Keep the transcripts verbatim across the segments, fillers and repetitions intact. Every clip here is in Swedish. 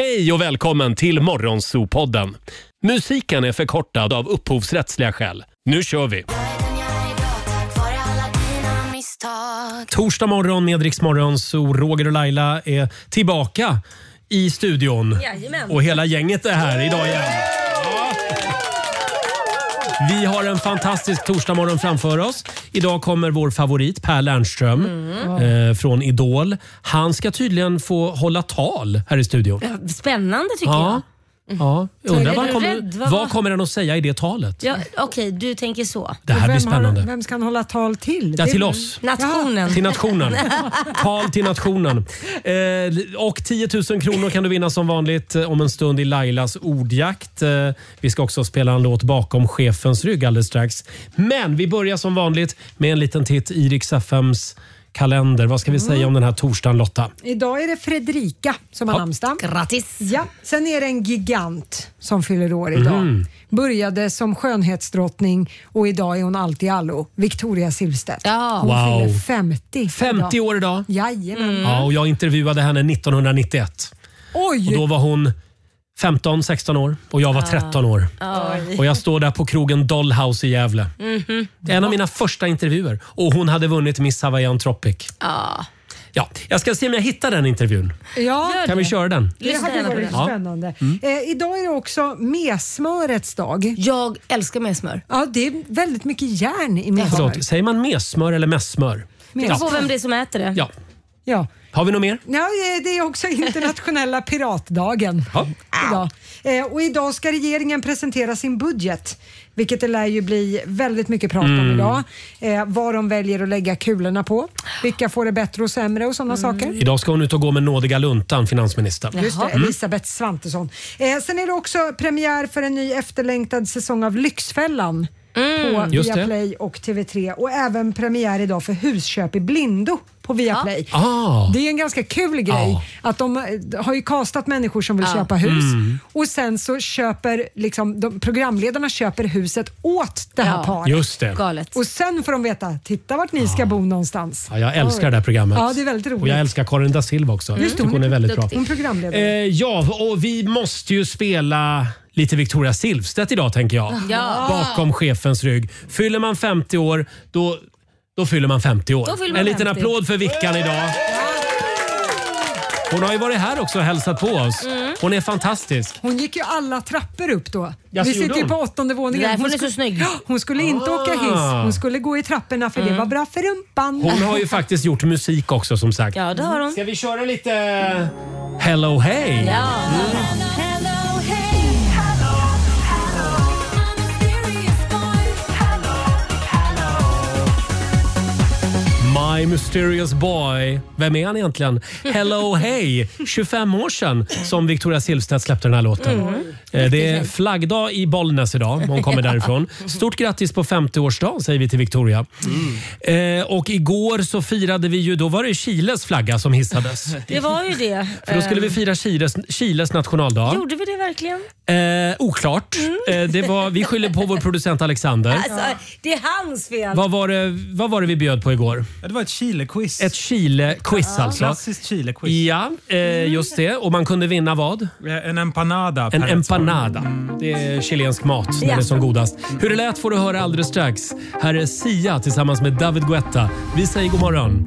Hej och välkommen till Morgonzoo-podden. Musiken är förkortad av upphovsrättsliga skäl. Nu kör vi! Torsdag morgon med Rix Morgonzoo. Roger och Laila är tillbaka i studion. Jajamän. Och hela gänget är här idag igen. Vi har en fantastisk torsdagmorgon framför oss. Idag kommer vår favorit Per Lernström mm. eh, från Idol. Han ska tydligen få hålla tal här i studion. Spännande tycker ja. jag. Ja, jag undrar vad, kommer, rädd? vad, vad kommer han att säga i det talet? Ja, Okej, okay, du tänker så. Det här blir spännande. Har, vem ska han hålla tal till? Ja, till oss. Nationen. Ja. Till nationen. Tal till nationen. Eh, och tio tusen kronor kan du vinna som vanligt om en stund i Lailas ordjakt. Eh, vi ska också spela en låt bakom chefens rygg alldeles strax. Men vi börjar som vanligt med en liten titt i Rix F M:s kalender. Vad ska vi säga om den här torsdagen, Lotta? Idag är det Fredrika som har namnsdag. Grattis! Ja, sen är det en gigant som fyller år idag. Mm. Började som skönhetsdrottning och idag är hon allt i allo. Victoria Silvstedt. Ja. Hon wow. fyller femtio. femtio år idag. Jajamän. Mm. Ja, och jag intervjuade henne nittonhundranittioett. Oj! Och då var hon femton sexton år och jag var tretton år. Oj. Och jag står där på krogen Dollhouse i Gävle. Mm-hmm. En av mina första intervjuer. Och hon hade vunnit Miss Hawaiian Tropic. Ja. Ja, jag ska se om jag hittar den intervjun. Ja, kan vi köra den? det hade varit ja. spännande. Mm. Eh, idag är det också messmörets dag. Jag älskar messmör. Ja, det är väldigt mycket järn i messmör. Förlåt, säger man messmör eller mässmör? Det beror på vem det är som äter det. Ja. Ja. Har vi något mer? Ja, det är också internationella piratdagen ja. idag. Eh, och idag ska regeringen presentera sin budget, vilket det lär ju bli väldigt mycket prat om mm. idag. Eh, vad de väljer att lägga kulorna på. Vilka får det bättre och sämre och sådana mm. saker. Idag ska hon ut och gå med nådiga luntan, finansministern. Just det, Elisabeth Svantesson. Eh, sen är det också premiär för en ny efterlängtad säsong av Lyxfällan. Mm. På Viaplay och T V tre och även premiär idag för Husköp i blindo på Viaplay. Ja. Ah. Det är en ganska kul grej ah. att de har ju kastat människor som vill ah. köpa hus mm. och sen så köper liksom, de, programledarna köper huset åt det här ja. paret. Just det. Galet. Och sen får de veta, titta vart ni ska bo någonstans. Ja, jag älskar Oj. det här programmet. Ja, det är väldigt roligt. Och jag älskar Karin da Silva också. Just det, hon, hon är väldigt bra. Hon programledare. Eh, ja, och vi måste ju spela lite Victoria Silvstedt idag, tänker jag. Ja. Bakom chefens rygg. Fyller man femtio år, då, då fyller man femtio år. Man en liten femtio. applåd för Vickan idag. Hon har ju varit här också och hälsat på oss. Mm. Hon är fantastisk. Hon gick ju alla trappor upp då. Ja, vi sitter ju på åttonde våningen. Hon, hon, är så snygg. hon skulle inte ah. åka hiss. Hon skulle gå i trapporna för mm. det var bra för rumpan. Hon har ju faktiskt gjort musik också, som sagt. Ja, det har hon. Ska vi köra lite Hello Hey? Ja. Mm. My Mysterious Boy. Vem är han egentligen? Hello Hey. tjugofem år sedan som Victoria Silvstedt släppte den här låten. Mm. Det är flaggdag i Bollnäs idag. Hon kommer därifrån. Stort grattis på femtioårsdagen säger vi till Victoria. Mm. Eh, och igår så firade vi ju, då var det Chiles flagga som hissades. Det var ju det. För då skulle vi fira Chiles, Chiles nationaldag. Gjorde vi det verkligen? Eh, oklart. Mm. Eh, det var, vi skyller på vår producent Alexander. Alltså, det är hans fel. Vad var det, vad var det vi bjöd på igår? Ja, det var ett Chile-quiz. Ett Chile-quiz ja. alltså. Klassiskt Chile-quiz. Ja, eh, just det. Och man kunde vinna vad? En empanada. En empanada. Det är chilensk mat när ja. det är som godast. Hur det lät får du höra alldeles strax. Här är Sia tillsammans med David Guetta. Vi säger god morgon.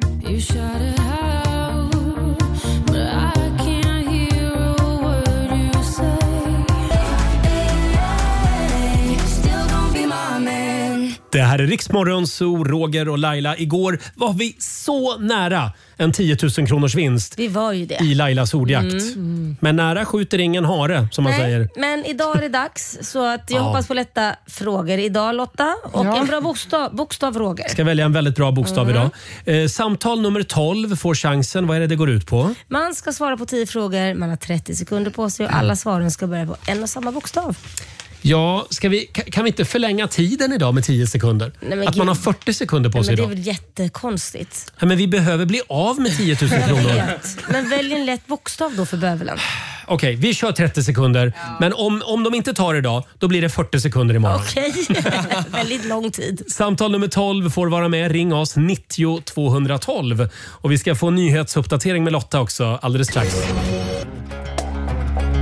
Det här är Rix Morgonzoo, Roger och Laila. Igår var vi så nära en tio tusen kronors vinst. Vi var ju det. I Lailas ordjakt. Mm. Mm. Men nära skjuter ingen hare, som man Nej, säger. Men idag är det dags, så att jag ja. hoppas på lätta frågor idag, Lotta. Och ja. en bra bokstav, bokstav Roger. Ska välja en väldigt bra bokstav mm. idag. Eh, samtal nummer tolv får chansen. Vad är det det går ut på? Man ska svara på tio frågor, man har trettio sekunder på sig och alla svaren ska börja på en och samma bokstav. Ja, ska vi, kan vi inte förlänga tiden idag med tio sekunder? Nej, att man har fyrtio sekunder på Nej, sig men idag. det är väl jättekonstigt. Ja, men vi behöver bli av med tio tusen kronor. Men välj en lätt bokstav då för bövelen. Okej, okay, vi kör trettio sekunder. Ja. Men om, om de inte tar idag, då blir det fyrtio sekunder imorgon. Okej, okay. Väldigt lång tid. Samtal nummer tolv får vara med. Ring oss nittio tvåhundratolv. Och vi ska få en nyhetsuppdatering med Lotta också alldeles strax.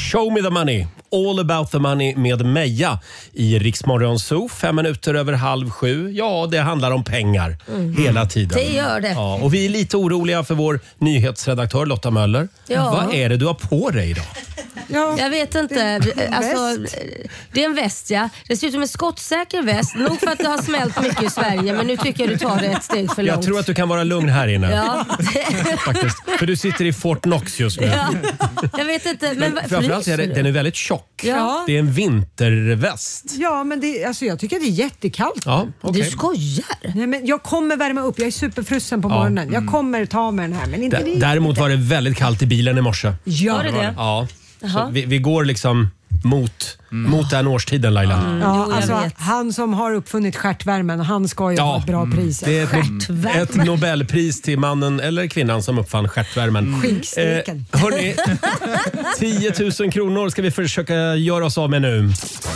Show me the money. All about the money med Meja i Rix Morgon Zoo. Fem minuter över halv sju. Ja, det handlar om pengar mm. hela tiden. Det gör det. Ja, och vi är lite oroliga för vår nyhetsredaktör Lotta Möller. Ja. Vad är det du har på dig idag? Ja, jag vet inte. Alltså, det är en väst, ja. Det ser ut som en skottsäker väst. Nog för att det har smält mycket i Sverige, men nu tycker jag du tar det ett steg för långt. Jag tror att du kan vara lugn här inne. Ja. Faktiskt. För du sitter i Fort Knox just nu. Ja. Jag vet inte. Men, men framförallt är det, den är väldigt tjock. Ja. Det är en vinterväst. Ja, men det, alltså, jag tycker att det är jättekallt. Ja, okay. Du skojar? Nej, men jag kommer värma upp. Jag är superfrusen på morgonen. Ja. Jag kommer ta med den här. Men inte D- däremot var det väldigt kallt i bilen i morse. Ja, var det det? Ja. Så vi, vi går liksom mot, mm. mot den årstiden, Laila. Mm. Ja, alltså, han som har uppfunnit stjärtvärmen, han ska ju ja. ha ett bra pris. Det är ett, ett Nobelpris till mannen eller kvinnan som uppfann stjärtvärmen. Mm. Skinksteken. Eh, hörni, tio tusen kronor ska vi försöka göra oss av med nu.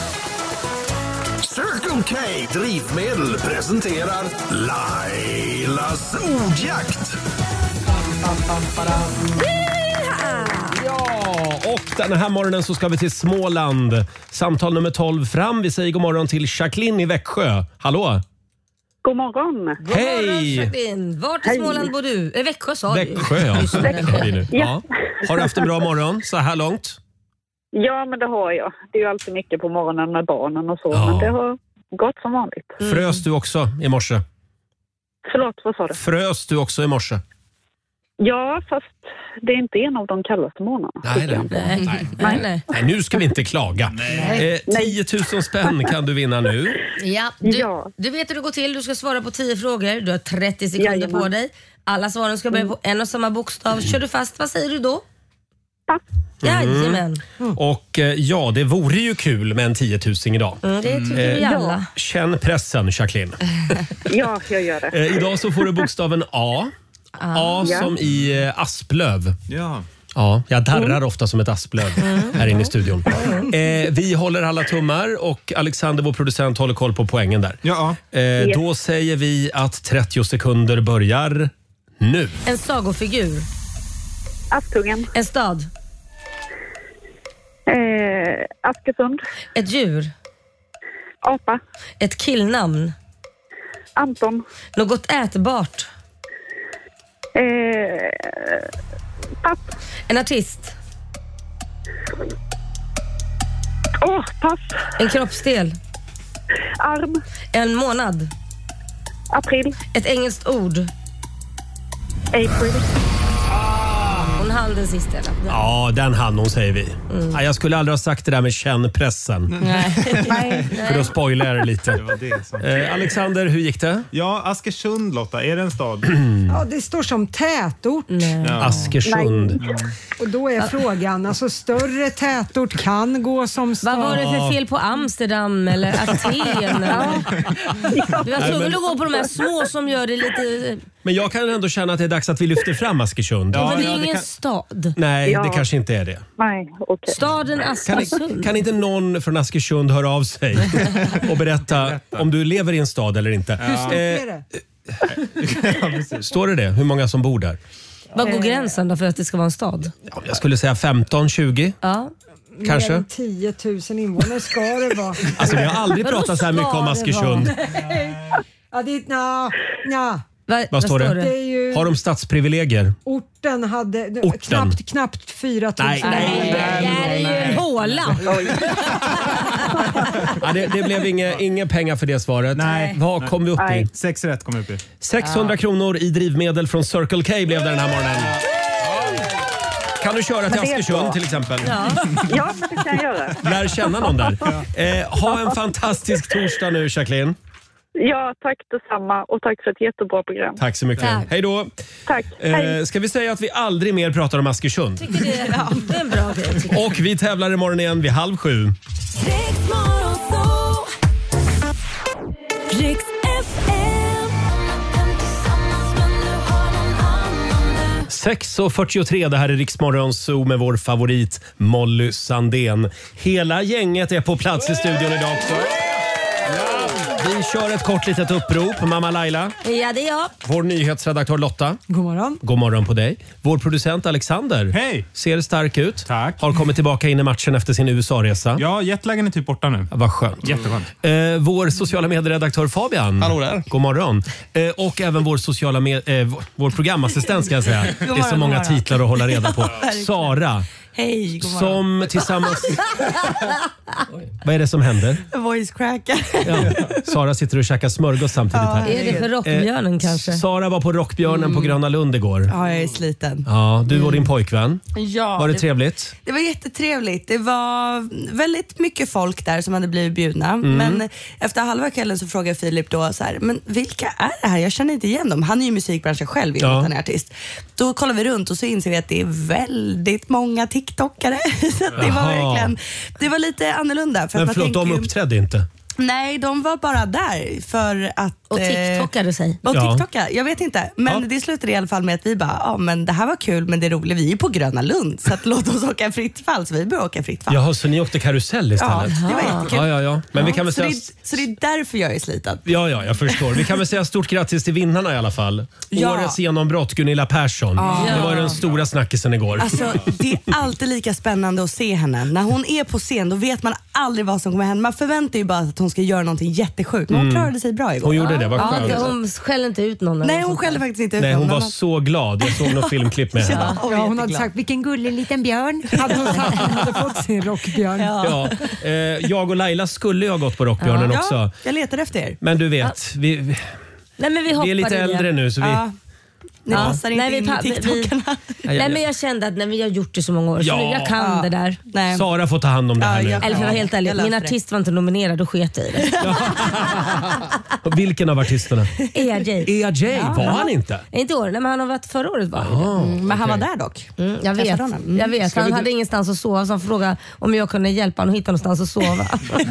Circle K Drivmedel presenterar Lailas ordjakt. Ja, och den här morgonen så ska vi till Småland. Samtal nummer tolv fram. Vi säger god morgon till Jacqueline i Växjö. Hallå? God morgon. God Hej! morgon, Jacqueline. Vart i Småland bor du? Eh, Växjö sa du. Växjö, ja. Växjö. Ja. Har du haft en bra morgon så här långt? Ja, men det har jag. Det är ju alltid mycket på morgonen med barnen och så. Ja. Men det har gått som vanligt. Mm. Frös du också i morse? Förlåt, vad sa du? Frös du också i morse? Ja, fast det är inte en av de kallaste månaderna. Nej, nej. Nej. Nej. Nej. Nej. Nej, nu ska vi inte klaga. Eh, tio tusen spänn kan du vinna nu. Ja, du, ja. du vet hur det går till. Du ska svara på tio frågor. Du har trettio sekunder Jajamän. på dig. Alla svaren ska börja på en och samma bokstav. Kör du fast, vad säger du då? Pass. Jajamän. Mm. Och eh, ja, det vore ju kul med en tio tusen idag. Mm, det tycker vi alla. Känn pressen, Jacqueline. Ja, jag gör det. Eh, idag så får du bokstaven A. A Ja. som i eh, asplöv. Ja. Ja, jag darrar ofta som ett asplöv här inne i studion. Eh, vi håller alla tummar och Alexander, vår producent, håller koll på poängen där. Ja. Eh, då säger vi att trettio sekunder börjar nu. En sagofigur. Askungen. En stad. Eh, Askesund. Ett djur. Apa. Ett killnamn. Anton. Något ätbart. Eh, pass. En artist. Åh, oh, pass. En kroppsdel. Arm. En månad. April. Ett engelskt ord. April. Hon hann den sista. Ja, den hann hon, säger vi. Mm. Ja, jag skulle aldrig ha sagt det där med känn pressen. Nej. För då spoilar jag det lite. Det var det som... eh, Alexander, hur gick det? Ja, Askersund, Lotta. Är det en stad? Ja, det står som tätort. Ja. Askersund. Mm. Och då är frågan, alltså större tätort kan gå som stad. Vad var det för fel på Amsterdam eller Aten? Eller? Du var tvungen att gå på de här små som gör det lite... Men jag kan ändå känna att det är dags att vi lyfter fram Askersund. Ja, men det är ja, det ingen kan... stad. Nej, Ja. det kanske inte är det. Nej, okej. Okay. Staden Askersund. Kan, kan inte någon från Askersund höra av sig och berätta om du lever i en stad eller inte? Hur stort är det? Eh, står det det? Hur många som bor där? Vad går gränsen då för att det ska vara en stad? Ja, jag skulle säga femton tjugo. Ja. Kanske. Mer än tio tusen invånare ska det vara. Alltså vi har aldrig Vadå pratat så här mycket om ska det Askersund. Ja, det är... Nja, nja. Va, Vad står det? Det är ju... Har de stadsprivilegier? Orten hade Orten. knappt, knappt fyra tusen. Nej, Nej, det där är ju en håla. Ja, det, det blev inga, inga pengar för det svaret. Nej. Vad kom vi upp i? Nej. Sex rätt kom upp i. sexhundra kronor i drivmedel från Circle K blev det den här morgonen. Kan du köra till Men det är Askersund bra. till exempel? Ja. Ja, men det kan jag göra. Lär känna någon där. Eh, ha en fantastisk torsdag nu, Jacqueline. Ja, tack detsamma och tack för ett jättebra program. Tack så mycket. Tack. Hej då. Tack. Hej. Eh, ska vi säga att vi aldrig mer pratar om Askersund? Tycker det, ja, det är en bra grej. tycker jag. Och vi tävlar imorgon igen vid halv sju. Rix F M. sex och fyrtiotre, det här är Rix Morgon Zoo med vår favorit Molly Sandén. Hela gänget är på plats i studion idag också. Ja. Vi kör ett kort litet upprop. Mamma Laila. Ja, det är jag. Vår nyhetsredaktör Lotta. God morgon. God morgon på dig. Vår producent Alexander. Hej. Ser stark ut. Tack. Har kommit tillbaka in i matchen efter sin U S A-resa. Ja, jetlagen är typ borta nu. Vad skönt. Jätteskönt. Eh, vår sociala medieredaktör Fabian. Hallå där. God morgon. Eh, och även vår sociala med, eh, vår programassistent ska jag säga. Det är så många titlar att hålla reda på. Sara. Hej, god morgon. Som tillsammans... Vad är det som händer? Voice cracker. Ja. Sara sitter och käkar smörgås samtidigt här. Är det för Rockbjörnen Eh, kanske? Sara var på Rockbjörnen Mm. på Gröna Lund igår. Ja, jag är sliten. Ja, du och din pojkvän. Ja, Var det trevligt? Det var jättetrevligt. Det var väldigt mycket folk där som hade blivit bjudna. Mm. Men efter halva kvällen så frågade Filip då så här, men vilka är det här? Jag känner inte igen dem. Han är ju musikbranschen själv i Ja. att han är artist. Då kollar vi runt och så inser vi att det är väldigt många TikTokare. Så att det var Jaha. verkligen, det var lite annorlunda. För Men att man förlåt, de tänker ju- uppträdde inte. Nej, de var bara där för att... Och TikTokade sig. Och Ja. TikToka, jag vet inte. Men Ja. det slutade i alla fall med att vi bara, ja men det här var kul men det är roligt. Vi är ju på Gröna Lund så att låt oss åka fritt fall. Så vi började åka fritt fall. Jaha, så ni åkte karusell Ja, istället? det var jättekul. Ja, ja, ja. Men vi kan väl så, säga... det, så det är därför jag är sliten. Ja, ja, jag förstår. Vi kan väl säga stort grattis till vinnarna i alla fall. Ja. Årets genombrott, Gunilla Persson. Det var ju den stora snackisen igår. Alltså, det är alltid lika spännande att se henne. När hon är på scen då vet man aldrig vad som kommer hända. Man förväntar ju bara att hon ska göra någonting jättesjukt. Men hon klarade sig bra igår. Hon gjorde det, vad Ja, skönt. det- hon skäller inte ut någon. eller Nej, något hon sånt skällde där. faktiskt inte ut Nej, hon någon, var men- så glad. Jag såg något filmklipp med henne. Ja, hon, Ja, var hon hade jätteglad. sagt vilken gullig liten björn hade hon sagt hon hade fått sin rockbjörn. Ja, eh, jag och Laila skulle ju ha gått på Rockbjörnen också. Ja, jag letar efter er. Men du vet, vi, vi, Nej, men vi hoppar vi är lite i det. äldre nu så vi... Ja. Ni Ja. passar inte Nej, vi in pa- i TikTokarna. Ja, Nej, men jag kände att när vi har gjort det så många år Ja. så jag kan Ja. det där. Nej. Sara får ta hand om det här Ja, nu. jag- Eller för att vara helt ärlig, jag löser min det. artist var inte nominerad, då sket jag i det. Vilken av artisterna? E R J. E R J, var han inte? Inte i år, nej, men han har varit förra året var han det. Mm, men han var där dock. Mm, jag vet, Träffade honom. Mm. jag vet. Ska Han vi- hade ingenstans att sova så han frågade om jag kunde hjälpa honom att hitta någonstans att sova.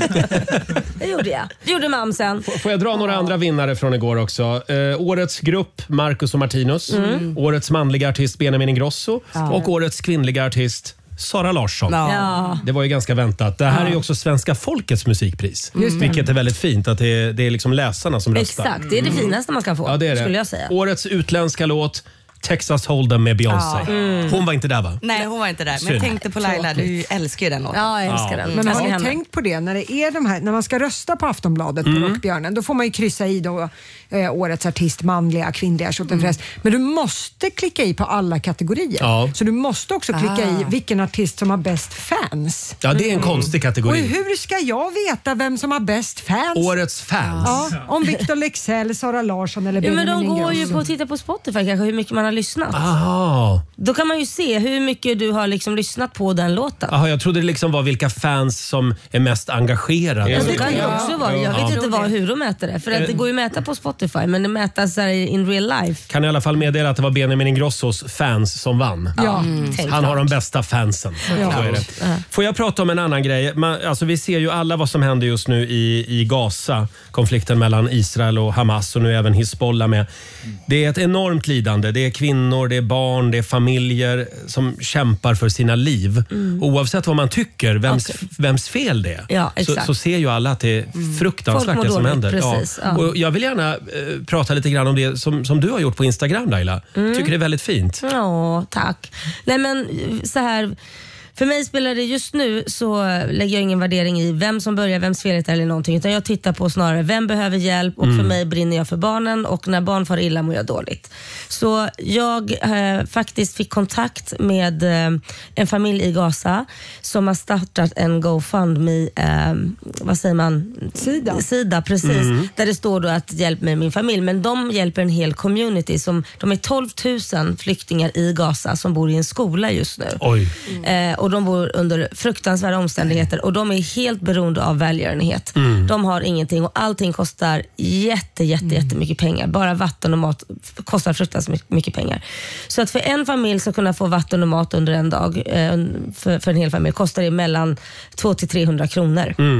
Det gjorde jag. Det gjorde mamsen. Får jag dra några andra vinnare från igår också? Eh, årets grupp, Marcus och Martinus. Årets manliga artist, Benjamin Ingrosso. Och årets kvinnliga artist, Sara Larsson. Ja. Ja. Det var ju ganska väntat. Det här är ju också svenska folkets musikpris. Vilket är väldigt fint att det är, det är liksom läsarna som röstar. Exakt, det är det finaste man kan få, Ja, det är det. skulle jag säga. Årets utländska låt, Texas Hold'em med Beyoncé. Hon var inte där va? Nej, hon var inte där. Men Synd. jag tänkte på Laila, du älskar ju den låten. Ja, jag älskar Ja. den. Men har Älskar ni henne. tänkt på det när det är de här, när man ska rösta på Aftonbladet Mm. på Rockbjörnen, då får man ju kryssa i då, eh, årets artist, manliga, kvinnliga, mm. Men du måste klicka i på alla kategorier. Ja. Så du måste också klicka i vilken artist som har bäst fans. Ja, det är en konstig Och kategori. hur ska jag veta vem som har bäst fans? Årets fans. Ja, om Victor Leksell, Sara Larsson eller Ja, men Benjamin de går ju Ingrosso. på att titta på Spotify kanske hur mycket man har lyssnat. Aha. Då kan man ju se hur mycket du har liksom lyssnat på den låten. Aha, jag trodde det liksom var vilka fans som är mest engagerade. Ja, Så- det kan det också vara. Jag vet Ja. inte vad, hur de mäter det. För att det går ju att mäta på Spotify men det mätas så här in real life. Kan i alla fall meddela att det var Benjamin Ingrossos fans som vann. Ja. Tänk Han har klart. de bästa fansen. Ja. Så är det. Får jag prata om en annan grej? Man, alltså vi ser ju alla vad som händer just nu i, i Gaza. Konflikten mellan Israel och Hamas och nu även Hizbollah med. Det är ett enormt lidande. Det är kvinnor, det är barn, det är familjer som kämpar för sina liv. Oavsett vad man tycker, vems, Okej. vems fel det är. Ja, så, exakt. så ser ju alla att det är fruktansvärt Folk mår det som dåligt, händer. precis, ja. Och jag vill gärna eh, prata lite grann om det som, som du har gjort på Instagram, Laila. Tycker det är väldigt fint. Ja, tack. Nej men så här. För mig spelar det just nu så lägger jag ingen värdering i vem som börjar, vems fel det är eller någonting. Utan jag tittar på snarare vem behöver hjälp och för mig brinner jag för barnen och när barn far illa mår jag dåligt. Så jag eh, faktiskt fick kontakt med eh, en familj i Gaza som har startat en GoFundMe, eh, vad säger man? Sida. Sida, precis. Där det står då att hjälp mig min familj. Men de hjälper en hel community. Som, de är tolv tusen flyktingar i Gaza som bor i en skola just nu. Oj. Eh, och de bor under fruktansvärda omständigheter och de är helt beroende av välgörenhet. De har ingenting och allting kostar jätte, jätte, jättemycket pengar. Bara vatten och mat kostar fruktansvärt mycket pengar. Så att för en familj ska kunna få vatten och mat under en dag, eh, för, för en hel familj, kostar det mellan tvåhundra till trehundra kronor.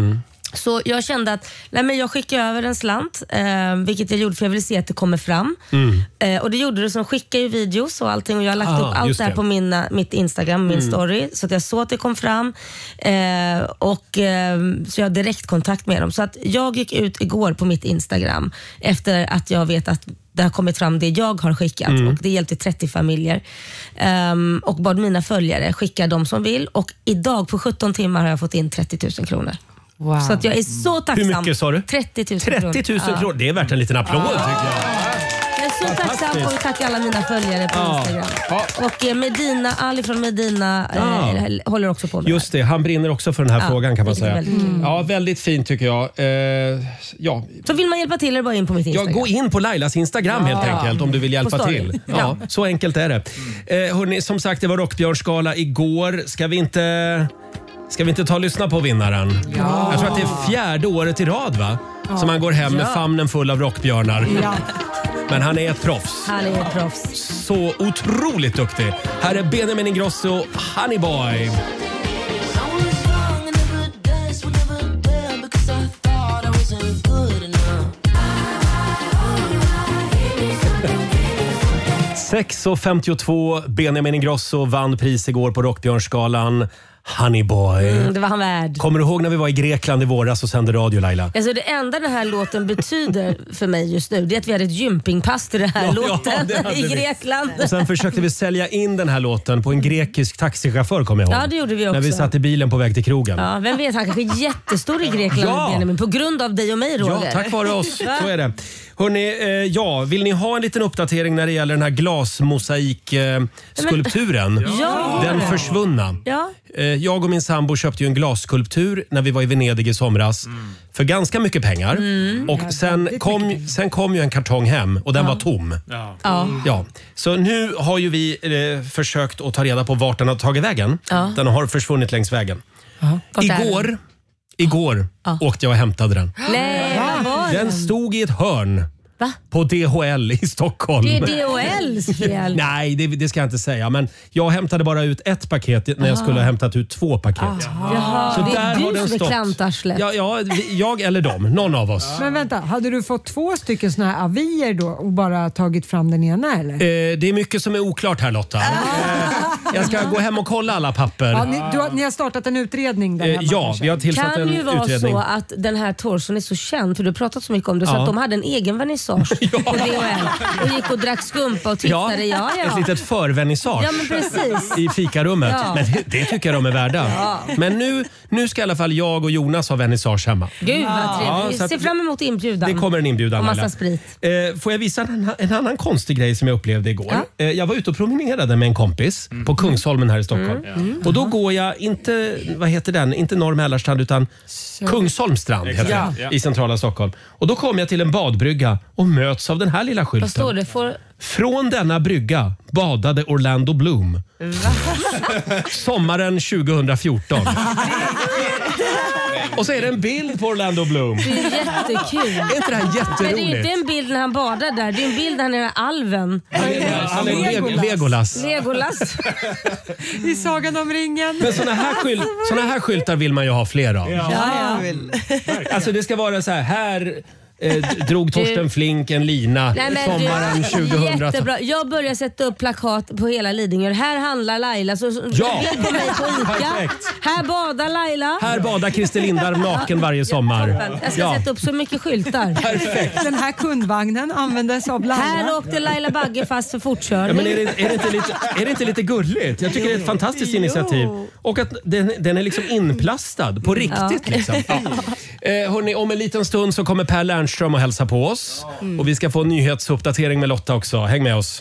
Så jag kände att nej men jag skickar över en slant, eh, vilket jag gjorde för jag ville se att det kommer fram. Mm. Eh, och det gjorde det, som skickar ju videos och allting, och jag har lagt ah, upp allt det här på mina, mitt Instagram, min mm. story, så att jag såg att det kom fram. Eh, och eh, så jag har direktkontakt med dem. Så att jag gick ut igår på mitt Instagram efter att jag vet att det har kommit fram det jag har skickat mm. och det hjälpte trettio familjer. Um, och bad mina följare skicka de som vill, och idag på sjutton timmar har jag fått in trettio tusen kronor. Wow. Så att jag är så tacksam. Hur mycket sa du? trettio tusen kronor. trettio tusen kronor, det är värt en liten applåd ja. tycker jag. Jag är så tacksam och tackar alla mina följare på ja. Instagram. Ja. Och Medina, Ali från Medina ja. eh, håller också på med Just det, han brinner också för den här ja. frågan kan man säga. Väldigt mm. Ja, väldigt fint tycker jag. Eh, ja. Så vill man hjälpa till är det bara in på mitt Instagram. Ja, gå in på Lailas Instagram ja. helt enkelt om du vill hjälpa till. Ja, ja. Så enkelt är det. Eh, hörrni, som sagt, det var Rockbjörnsgala igår. Ska vi inte... Ska vi inte ta och lyssna på vinnaren? Ja. Jag tror att det är fjärde året i rad va? Ja. Som han går hem med ja. famnen full av rockbjörnar. Ja. Men han är ett proffs. Han är ett proffs. Så otroligt duktig. Här är Benjamin Ingrosso, Honey Boy. sex och femtiotvå, Benjamin Ingrosso vann pris igår på Rockbjörnsgalan. Honey Boy. Mm, det var han värd. Kommer du ihåg när vi var i Grekland i våras och sände radio, Laila? Alltså det enda den här låten betyder för mig just nu, det är att vi hade ett gympingpass till den här ja, låten ja, i Grekland. Och sen försökte vi sälja in den här låten på en grekisk taxichaufför, kommer jag ihåg. Ja, det gjorde vi också. När vi satt i bilen på väg till krogen. Ja, vem vet, han kanske är jättestor i Grekland ja. Benjamin, på grund av dig och mig, Roger. Ja, tack vare oss. Så är det. Hörrni, eh, ja, vill ni ha en liten uppdatering när det gäller den här glasmosaik-skulpturen? Eh, ja. Den försvunna. Ja. Eh, jag och min sambo köpte ju en glasskulptur när vi var i Venedig i somras. Mm. För ganska mycket pengar. Mm. Och sen kom, sen kom ju en kartong hem och den ja. var tom. Ja. Ja. Ja. Så nu har ju vi eh, försökt att ta reda på vart den har tagit vägen. Ja. Den har försvunnit längs vägen. Ja. Igår... Igår ja. åkte jag och hämtade den. Nej, den stod i ett hörn. Va? På D H L i Stockholm. Det är D H L:s fel. Nej, det, det ska jag inte säga. Men jag hämtade bara ut ett paket när jag skulle ha hämtat ut två paket. Jaha, så det är där du har den som är klantarslet. Ja, ja, jag eller dem. Någon av oss. Men vänta, hade du fått två stycken såna här avier då och bara tagit fram den ena eller? Eh, det är mycket som är oklart här, Lotta. Eh, jag ska gå hem och kolla alla papper. Ja, ni, du har, ni har startat en utredning där eh, Ja, kanske. Vi har tillsatt kan en ju vara utredning. så att den här torson är så känd, för du har pratat så mycket om det, så ja. att de hade en egen vernissage ja. på D H L och gick och drack skumpa och tittade. Ja, ja. Ett litet förvernissage ja, men precis. i fikarummet. Ja. Men det, det tycker jag de är värda. Ja. Men nu, nu ska i alla fall jag och Jonas ha vernissage hemma. Gud vad trevligt. Ja, se fram emot inbjudan. Det kommer en inbjudan. Och massa sprit. Eh, får jag visa en, en annan konstig grej som jag upplevde igår? Ja. Eh, jag var ute och promenerade med en kompis mm. på Kungsholmen här i Stockholm. Mm. Mm. Och då går jag inte, vad heter den? Inte Norr Mälarstrand utan Kungsholmstrand heter ja. det, i centrala Stockholm. Och då kom jag till en badbrygga och möts av den här lilla skylten. Vad står det för? Från denna brygga badade Orlando Bloom. Sommaren tjugohundrafjorton. Och så är det en bild på Orlando Bloom. Det är jättekul. Är inte det här jätteroligt? Men det är ju inte en bild när han badar där. Det är en bild när han är alven. Han är, han är Legolas. Legolas. Legolas. I Sagan om ringen. Men såna här, skyl, såna här skyltar vill man ju ha fler av. Ja, ja. Alltså det ska vara så här, här eh, drog Torsten Flink en lina. Nej, sommaren tjugohundra. Jättebra. Jag börjar sätta upp plakat på hela Lidingö. Här handlar Laila. Så, så ja. på mig på Ica. Här badar Laila. Här badar Christer Lindarw naken varje sommar. Ja, jag ska ja. sätta upp så mycket skyltar. Perfekt. Den här kundvagnen användes av Laila. Här åkte Laila Bagge fast för fortkörning. Ja, men är, det, är, det inte lite, är det inte lite gulligt? Jag tycker jo. det är ett fantastiskt initiativ. Och att den, den är liksom inplastad på riktigt. Ja. Liksom. Ja. Eh, hörrni, om en liten stund så kommer Per Lernström och hälsa på oss. Mm. Och vi ska få en nyhetsuppdatering med Lotta också. Häng med oss.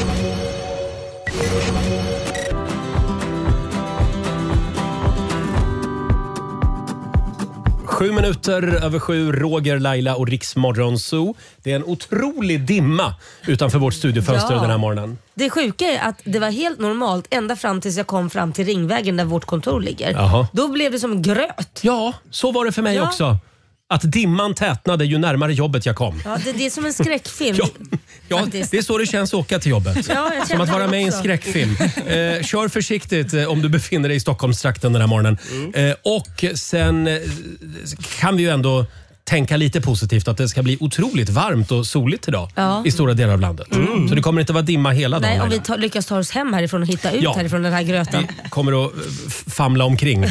Sju minuter över sju, Roger, Laila och Riks Morgonzoo. Det är en otrolig dimma utanför vårt studiofönster ja. den här morgonen. Det sjuka är att det var helt normalt ända fram tills jag kom fram till Ringvägen där vårt kontor ligger. Jaha. Då blev det som gröt. Ja, så var det för mig ja. också. att dimman tätnade ju närmare jobbet jag kom. Ja, det, det är som en skräckfilm. Ja, ja, det är så det känns att åka till jobbet. Ja, som att vara med i en skräckfilm. Eh, kör försiktigt eh, om du befinner dig i Stockholmstrakten den här morgonen. Mm. Eh, och sen eh, kan vi ju ändå tänka lite positivt att det ska bli otroligt varmt och soligt idag ja. i stora delar av landet. Mm. Så det kommer inte vara dimma hela dagen. Nej, om vi tar, lyckas ta oss hem härifrån och hitta ut ja. härifrån den här gröten. Vi kommer att famla omkring. Eh,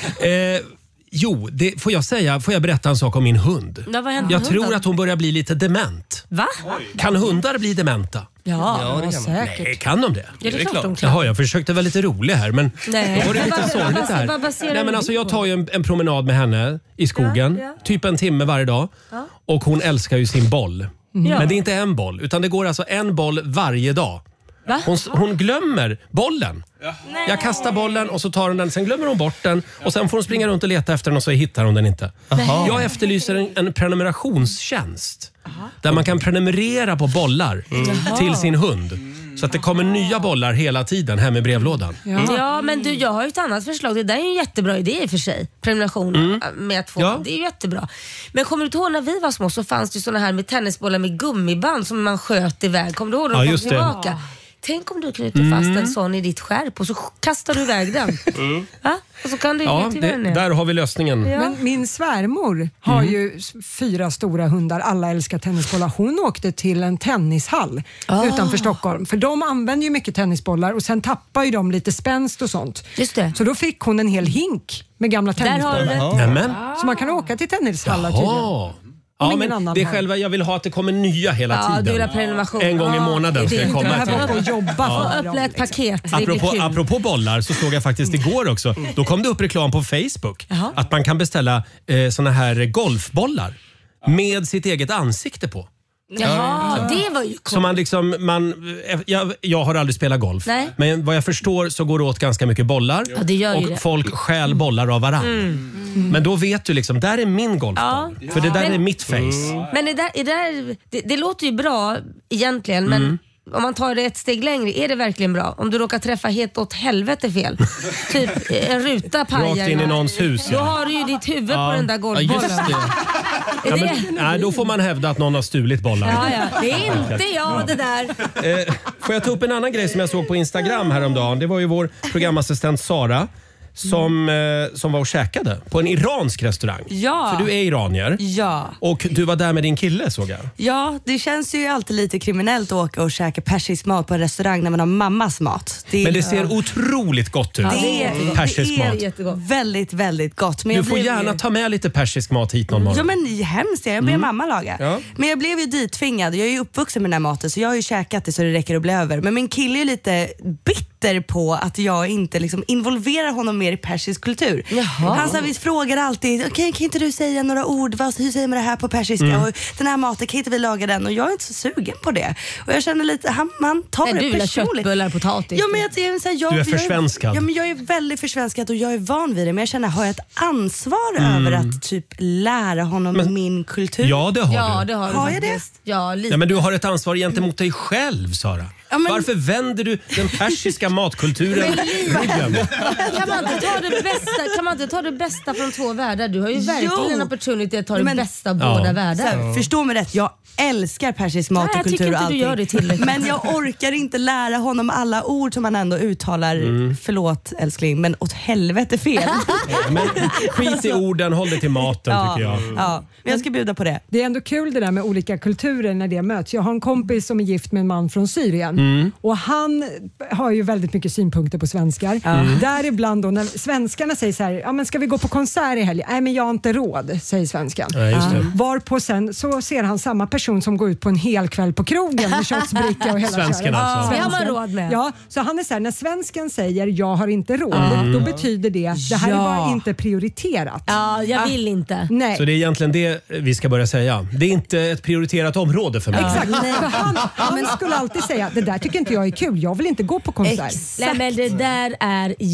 Jo, det får jag säga. Får jag berätta en sak om min hund? Ja, vad händer jag med tror hunden? att hon börjar bli lite dement. Va? Kan hundar bli dementa? Ja, ja det kan säkert. Nej, kan de det? Ja, det är klart de kan. Jaha, jag försökte vara lite rolig här, men Nej. då var det lite sorgligt här. Vad baserar Nej, men du alltså, jag på? tar ju en, en promenad med henne i skogen. Ja, ja. Typ en timme varje dag. Ja. Och hon älskar ju sin boll. Ja. Men det är inte en boll, utan det går alltså en boll varje dag. Va? Hon, hon glömmer bollen. Nej. Jag kastar bollen och så tar hon den, sen glömmer hon bort den och sen får hon springa runt och leta efter den och så hittar hon den inte. Aha. Jag efterlyser en, en prenumerationstjänst. Aha. Där man kan prenumerera på bollar mm. till sin hund. Så att det kommer nya bollar hela tiden hem i brevlådan. Ja, mm. ja men du, jag har ju ett annat förslag. Det där är ju en jättebra idé i och för sig. Prenumeration mm. med att få. Ja. Det är ju jättebra. Men kommer du ihåg när vi var små så fanns det ju såna här med tennisbollar med gummiband som man sköt iväg. Kommer du ihåg ja, de just tillbaka? det. Tänk om du knyter mm. fast en sån i ditt skärp och så kastar du iväg den. Mm. Ja? Och så kan du ja, till det, där har vi lösningen. Ja. Men min svärmor har mm. ju fyra stora hundar. Alla älskar tennisbollar. Hon åkte till en tennishall ah. utanför Stockholm. För de använder ju mycket tennisbollar och sen tappar ju de lite spänst och sånt. Just det. Så då fick hon en hel hink med gamla tennisbollar. Nämen. Så man kan åka till tennishallar tydligen. Ja, men det är själva, jag vill ha att det kommer nya hela ja, tiden. Du vill ha prenumeration. En gång i månaden ska jag komma till. Och jobba ja. för öppna ett paket. Apropå, apropå bollar så såg jag faktiskt igår också. Då kom det upp reklam på Facebook. Jaha. Att man kan beställa eh, såna här golfbollar med sitt eget ansikte på. Jaha, det var ju coolt. Så man liksom, man, jag, jag har aldrig spelat golf. Nej. Men vad jag förstår så går det åt ganska mycket bollar. Ja, det gör och det. folk stjäl bollar av varandra. Mm. Mm. Men då vet du liksom, där är min golfboll. Ja. För det där men, är mitt face. Mm. Men det, där, det, där, det, det låter ju bra egentligen, men mm. om man tar det ett steg längre, är det verkligen bra? Om du råkar träffa helt åt helvete fel. Typ en ruta pajar. Rakt in i någons hus. Ja. Då har du ju ditt huvud ja. på den där golfbollen. Ja, just det. Ja, men, nej, då får man hävda att någon har stulit bollar. Ja, ja. Det är inte jag det där. Eh, får jag ta upp en annan grej som jag såg på Instagram häromdagen. Det var ju vår programassistent Sara som, eh, som var och käkade på en iransk restaurang. Ja. För du är iranier. Ja. Och du var där med din kille, såg jag. Ja, det känns ju alltid lite kriminellt att åka och käka persisk mat på en restaurang när man har mammas mat. Det är, men det ser ja. otroligt gott ut. Ja, det är, persisk det är mat. jättegott. Väldigt, väldigt gott. Men du får blev... gärna ta med lite persisk mat hit någon morgon. Ja, men hemskt. Jag ber mm. mamma laga. Ja. Men jag blev ju dittvingad. Jag är ju uppvuxen med den här maten så jag har ju käkat det så det räcker att bli över. Men min kille är lite bitter på att jag inte liksom involverar honom mer i persisk kultur. Jaha. Han sa, vi frågar alltid, okay, kan inte du säga några ord? Vad, hur säger man det här på persiska? Mm. Och den här maten, kan inte vi laga den? Och jag är inte så sugen på det. Och jag känner lite, han, man tar Nej, det du vill ha personligt. Köttbullar, potatis. Ja, men jag, jag, så här, jag, du är försvenskad. Jag, ja, men jag är väldigt försvenskad och jag är van vid det. Men jag känner, har jag ett ansvar mm. över att typ lära honom men, min kultur? Ja, det har ja, du. Det har, har du jag det? Ja, lite. Ja, men du har ett ansvar gentemot dig själv, Sara. Ja, men... Varför vänder du den persiska matkulturen ryggen? Kan man inte ta det bästa, kan man inte ta det bästa från två världar? Du har ju verkligen jo. en opportunity att ta men, det bästa av ja. båda världar. Här, förstå mig rätt, jag älskar persisk mat Nej, och kultur och allting. Jag tycker inte du gör det tillräckligt. Men jag orkar inte lära honom alla ord som man ändå uttalar. Mm. Förlåt älskling, men åt helvete fel. Ja, men skit i orden, håll det till maten ja. tycker jag. Ja, men jag ska bjuda på det. Det är ändå kul det där med olika kulturer när det möts. Jag har en kompis som är gift med en man från Syrien mm. och han har ju väldigt mycket synpunkter på svenskar. Mm. Däribland då när svenskarna säger så här, ja men ska vi gå på konsert i helgen? Nej men jag har inte råd, säger svenskan. Ja, just det. Varpå sen så ser han samma person som går ut på en hel kväll på krogen med köttsbricka och hela svensken alltså. Det har man råd med. Ja, så han är så här, när svensken säger jag har inte råd, mm. då betyder det det här ja. är bara inte prioriterat. Ja, jag vill inte. Nej. Så det är egentligen det vi ska börja säga. Det är inte ett prioriterat område för mig. Ja. Exakt. För han, han skulle alltid säga, det där tycker inte jag är kul. Jag vill inte gå på konsert. Exakt. Nej, men det där är jätte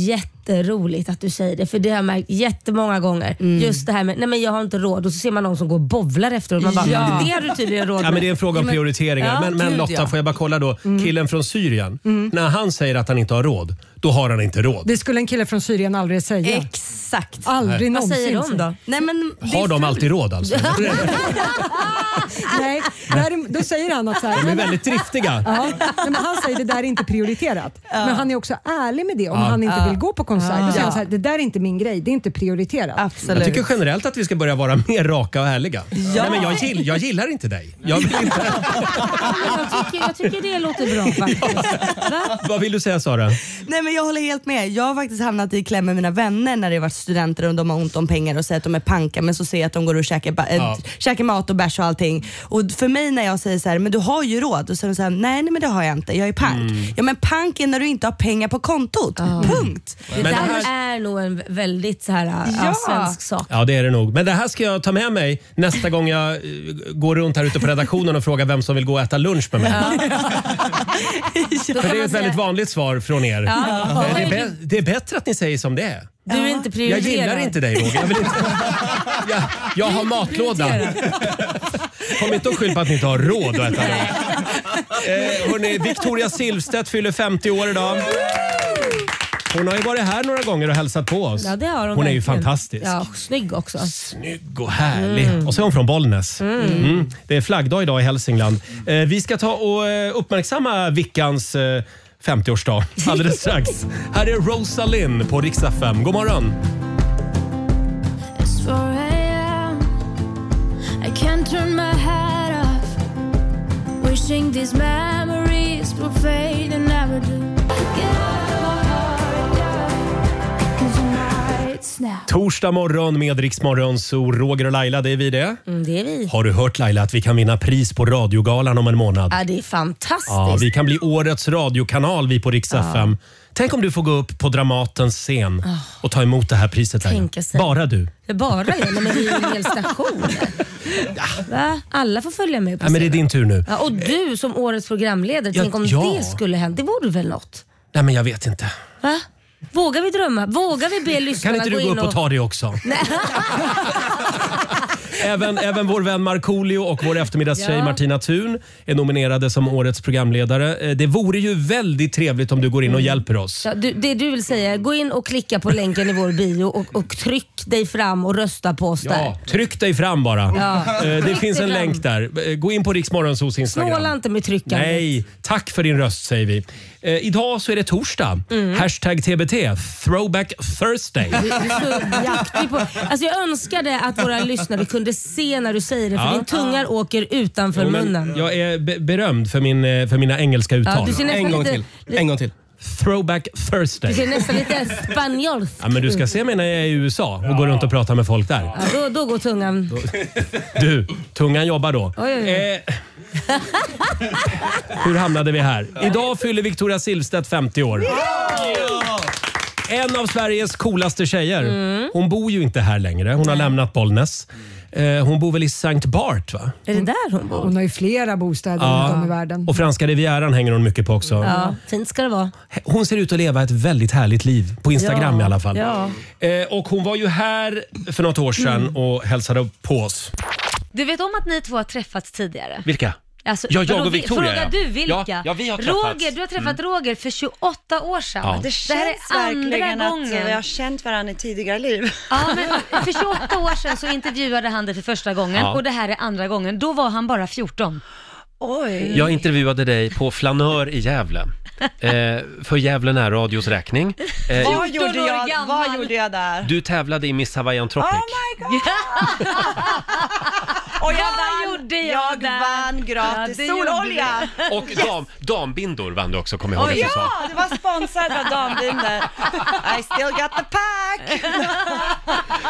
jätteroligt att du säger det, för det har jag märkt jättemånga gånger. Mm. Just det här med, nej men jag har inte råd, och så ser man någon som går och bovlar efter och man bara, ja. det har du tydligen råd med. Ja, men det är en fråga om prioriteringar. Ja, men, men gud, Lotta, ja. får jag bara kolla då. Mm. Killen från Syrien, mm. när han säger att han inte har råd, då har han inte råd. Det skulle en kille från Syrien aldrig säga. Exakt. Aldrig någonsin. Vad säger de då? Nej, men har de alltid råd alltså? Nej, där, då säger han att så här, de är väldigt driftiga. Ja, men han säger det där är inte prioriterat. Ja. Men han är också ärlig med det om ja. han inte ja. vill gå på konsert. Ja. Då säger han så här, det där är inte min grej, det är inte prioriterat. Absolut. Jag tycker generellt att vi ska börja vara mer raka och ärliga. Ja. Nej, men jag, gill, jag gillar inte dig. Jag, vill inte. jag, tycker, jag tycker det låter bra faktiskt. Va? Vad vill du säga, Sara? Nej, men jag håller helt med. Jag har faktiskt hamnat i kläm med mina vänner när det har varit studenter och de har ont om pengar och säger att de är panka, men så ser jag att de går och käkar, ba- ja. äh, käkar mat och bärs och allting. Och för mig när jag säger så här, men du har ju råd, och så säger de nej, nej men det har jag inte, jag är pank. Mm. Ja, men pank är när du inte har pengar på kontot. Oh. Punkt. Det men där det här... är nog en väldigt så här, ja. svensk sak. Ja, det är det nog. Men det här ska jag ta med mig nästa gång jag går runt här ute på redaktionen och frågar vem som vill gå och äta lunch med mig. Ja. För det är ett väldigt vanligt svar från er. Ja. Det, är be- det är bättre att ni säger som det är. Du är inte prioriterad. Jag gillar inte dig, Roger. Jag, vill inte... jag, jag har matlåda. Kom inte och skyll på att ni inte har råd att äta lunch. Eh, hörrni, Victoria Silvstedt fyller femtio år idag. Hon har ju varit här några gånger och hälsat på oss. Ja, det har hon. Hon är ju verkligen. Fantastisk. Ja, snygg också. Snygg och härlig. Mm. Och så är hon från Bollnäs. Mm. Mm. Det är flaggdag idag i Hälsingland. Eh, vi ska ta och eh, uppmärksamma Vickans eh, femtioårsdag alldeles strax. Här är Rosalind på Rix F M. God morgon. I can't turn my head off, wishing these memories will fade and never do. Torsdag morgon med Rix Morgon, så Roger och Laila, det är vi det. Mm, det är vi. Har du hört, Laila, att vi kan vinna pris på radiogalan om en månad? Ja, det är fantastiskt. Ja, vi kan bli årets radiokanal, vi på Rix F M. Ja. Tänk om du får gå upp på Dramatens scen oh. och ta emot det här priset. Bara du. Bara jag? Men det är ju en hel station. Ja. Va? Alla får följa med på ja, men det är din tur nu. Ja, och du som årets programledare, ja, tänk om ja. det skulle hända. Det vore väl något? Nej, men jag vet inte. Va? Vågar vi drömma? Vågar vi be lyssnarna gå in och... Kan inte du gå upp och ta det också? även, även vår vän Markoolio och vår eftermiddagstjej ja. Martina Thun är nominerade som årets programledare. Det vore ju väldigt trevligt om du går in och mm. hjälper oss. Ja, du, det du vill säga, gå in och klicka på länken i vår bio och, och tryck dig fram och rösta på oss ja, där. Tryck dig fram bara. Ja. Det tryck finns en fram. länk där. Gå in på Rix Morgonzos Instagram. Snåla inte med tryckandet. Nej, tack för din röst säger vi. Eh, idag så är det torsdag. Mm. Hashtag T B T. Throwback Thursday. Du, du är så jaktig på. Alltså jag önskade att våra lyssnare kunde se när du säger det. För ja. din tungar åker utanför jo, munnen. Jag är be- berömd för, min, för mina engelska uttal. Ja, du ser en gång lite, till. En gång till. Throwback Thursday. Du ser nästan lite spanjolskt. Ja, men du ska se mig när jag är i U S A och ja. går runt och pratar med folk där. Ja, då, då går tungan. Du, tungan jobbar då. Oj, oj, oj. Eh, hur hamnade vi här? Idag fyller Victoria Silvstedt femtio år. En av Sveriges coolaste tjejer. Mm. Hon bor ju inte här längre. Hon har lämnat Bollnäs. Hon bor väl i Sankt Bart, va? Är det där hon bor? Hon har ju flera bostäder ja. runt om i världen. Och franska rivieran hänger hon mycket på också. Ja, fint ska det vara. Hon ser ut att leva ett väldigt härligt liv. På Instagram ja. i alla fall. Ja. Och hon var ju här för något år sedan mm. och hälsade på oss. Du vet om att ni två har träffats tidigare? Vilka? Alltså, ja, jag och Victoria. Frågar du vilka? Ja, ja, vi har träffats. Roger, du har träffat mm. Roger för tjugoåtta år sedan. Ja. Det känns det här är verkligen andra gången. att vi har känt varandra i tidigare liv. Ja, men för tjugoåtta år sedan så intervjuade han dig för första gången ja. och det här är andra gången. Då var han bara fjorton. Oj. Jag intervjuade dig på Flanör i Gävle. Eh, för Gävle närradios räkning. Eh, vad, gjorde jag, vad gjorde jag där? Du tävlade i Miss Hawaiian Tropic. Oh my god! Och jag vann, gjorde jag, jag där? vann gratis ja, sololja. Och dam, dambindor vann du också, kommer jag ihåg. Oh, ja, det var sponsrad av dambindor. I still got the pack.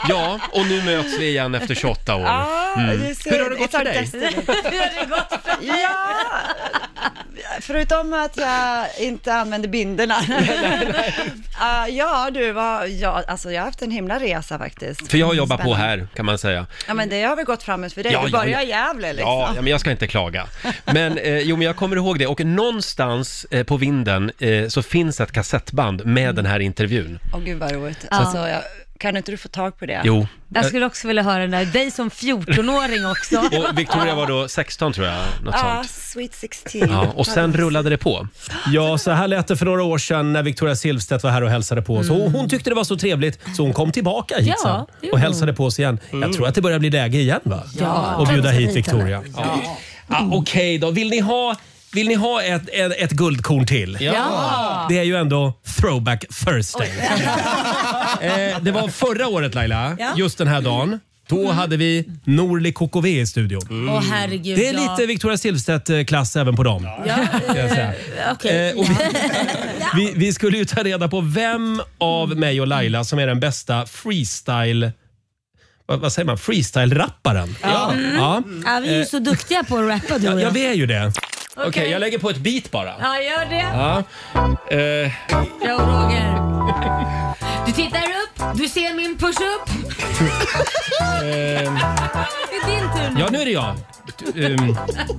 Ja, och nu möts vi igen efter tjugoåtta år. Mm. Hur har det gått för dig? Hur har det gått för dig? Ja, förutom att jag inte använder binderna. uh, ja, du, var, ja, alltså jag har haft en himla resa faktiskt. För jag jobbar på här, kan man säga. Ja, men det har väl gått framåt för dig. Ja, du börjar ja, ja. i Gävle liksom. Ja, men jag ska inte klaga. Men, eh, jo, men jag kommer ihåg det. Och någonstans eh, på vinden eh, så finns ett kassettband med mm. den här intervjun. Åh gud vad roligt. Ja. Alltså, jag, kan inte du få tag på det? Jo. Jag skulle också vilja höra den där, dig som fjortonåring också. Och Victoria var då sexton tror jag, något Ja, sånt. sweet sexton. Ja, och sen rullade det på. Ja, så här lät det för några år sedan när Victoria Silvstedt var här och hälsade på oss. Mm. Hon tyckte det var så trevligt så hon kom tillbaka hit ja, sen och hälsade på oss igen. Mm. Jag tror att det börjar bli läge igen, va? Ja. Och bjuda hit Victoria. Ja. Ja. Ah, Okej okay då, vill ni ha... Vill ni ha ett, ett, ett guldkorn till? Ja. Det är ju ändå Throwback Thursday. eh, det var förra året, Laila, ja. just den här dagen. Då mm. hade vi Norli K K V i studion. Mm. Åh, herregud, det är ja. lite Victoria Silvstedt-klass även på dem. Ja, eh, okej. Eh, vi, vi, vi skulle ju ta reda på vem av mig och Laila som är den bästa freestyle... Vad, vad säger man? Freestyle-rapparen. Ja. Mm. Ja. Ja, vi är ju så duktiga på att rappa, du och ja, jag. ja, vi är ju det. Okej, okay. okay, jag lägger på ett beat bara. Ja, gör det. Ja. Uh. Ja, Roger. Du tittar upp, du ser min push-up. uh. Det är din tur nu. Ja, nu är det jag. Um.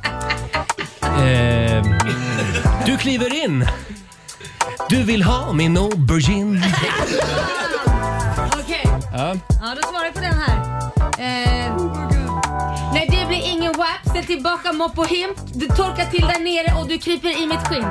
uh. Du kliver in. Du vill ha min aubergine. Okej. Okay. Ja. Ja, då svarar jag på den här. Eh, nej, det blir ingen wap. Ställ tillbaka mopp och himp. Du torkar till där nere och du kryper i mitt skinn.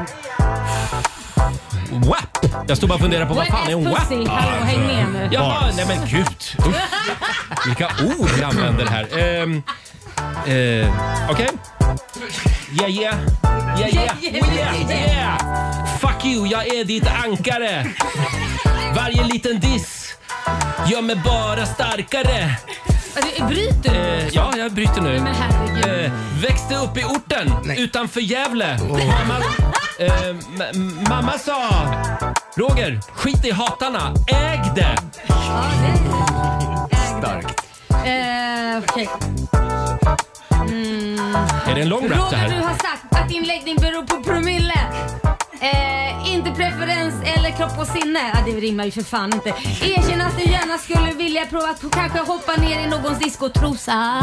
Wap? Jag står bara och funderar på vad fan är en wap? Hallå, häng med nu. Jaha, nej men gud. Uff. Vilka ord vi använder här. Um, uh, Okej. Okay. Yeah, yeah. Yeah, yeah. Yeah, yeah. Yeah. Fuck you, jag är ditt ankare. Varje liten diss gör mig bara starkare. Bryter du? Eh, ja, jag bryter nu. Men herregud. Eh, växte upp i orten Nej. utanför Gävle. Oh. Mamma, eh, m- mamma sa, Roger, skit i hatarna. Äg det. Ja, det är starkt. Eh, okej. Okay. Mm. Är det en lång rap det här? Roger, du har sagt att din läggning beror på promille. Eh, inte preferens eller kropp och sinne. Ja, det rimmar ju för fan inte. Erkänn att du gärna skulle vilja prova att kanske hoppa ner i någons diskotrosa.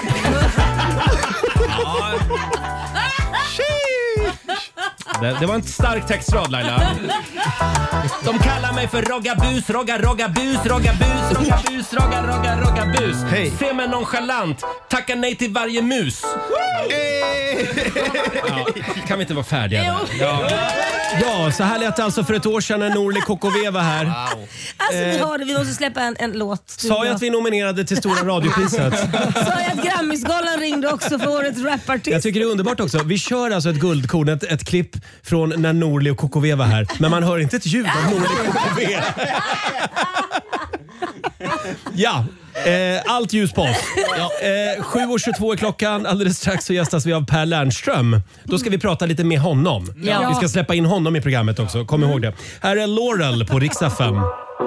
Ja. det, det var en stark textrad, Laila. De kallar mig för Rogga Bus, Rogga Rogga Bus, Rogga Bus, Rogga Bus, Rogga Rogga Rogga Bus. Hey. Se mig nonchalant, tacka nej till varje mus. Hey. Ja, kan vi inte vara färdiga där? Ja. Ja, så här lät det alltså för ett år sedan när Norli K K V var här. Wow. Alltså vi har det, vi måste släppa en, en låt. Sa jag att vi nominerade till Stora radiopriset? Sa jag att Grammisgalan ringde också för årets rapartist? Jag tycker det är underbart också. Vi kör alltså ett guldkorn, ett, ett klipp från när Norli och K K V var här. Men man hör inte ett ljud av Norli och K K V. Ja, eh, allt ljus på oss. Eh, sju och tjugotvå är klockan. Alldeles strax så gästas vi av Per Lernström. Då ska vi prata lite med honom. Ja. Vi ska släppa in honom i programmet också. Kom ihåg det. Här är Laurel på Rix F M.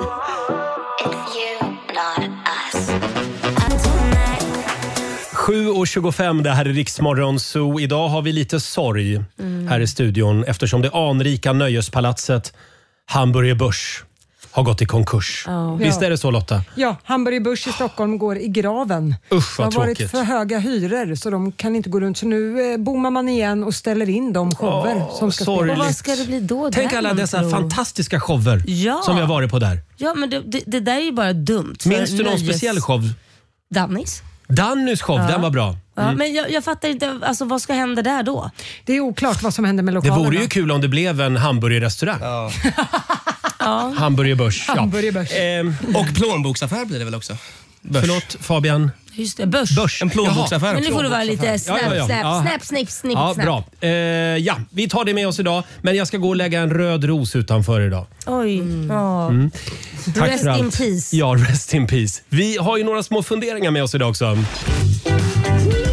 sju och tjugofem, det här är Rix Morgon Zoo. Idag har vi lite sorg mm. här i studion eftersom det anrika nöjespalatset Hamburger Börs har gått i konkurs. Oh. Visst är det så, Lotta? Ja, Hamburger Börs i Stockholm går i graven. Usch, vad det har varit tråkigt. för höga hyror så de kan inte gå runt. Så nu eh, bommar man igen och ställer in de shower oh, som ska sorgligt. spelas. Vad ska det bli då? Tänk alla dessa tror. fantastiska shower ja. som vi har varit på där. Ja, men det, det, det där är ju bara dumt. Minns du någon nöjes... speciell show? Dannys. Dannys show, ja. Den var bra. Ja, mm. Men jag, jag fattar inte, alltså, vad ska hända där då? Det är oklart vad som händer med lokalerna. Det vore ju kul om det blev en hamburgerrestaurang. Ja. Ja. Hamburger Börs. Hamburger Börs. Ja. Ehm, och plånboksaffär blir det väl också? Börs. Förlåt, Fabian. Just det, Börs. Börs. En plånboksaffär. Men nu får du vara lite snäpp, ja, ja, ja. snäpp, ja. snäpp, snipp, snipp, ja, snäpp. bra. Eh, ja, vi tar det med oss idag. Men jag ska gå och lägga en röd ros utanför idag. Oj, mm. ja. Mm. Tack rest för allt. in peace. Ja, rest in peace. Vi har ju några små funderingar med oss idag också.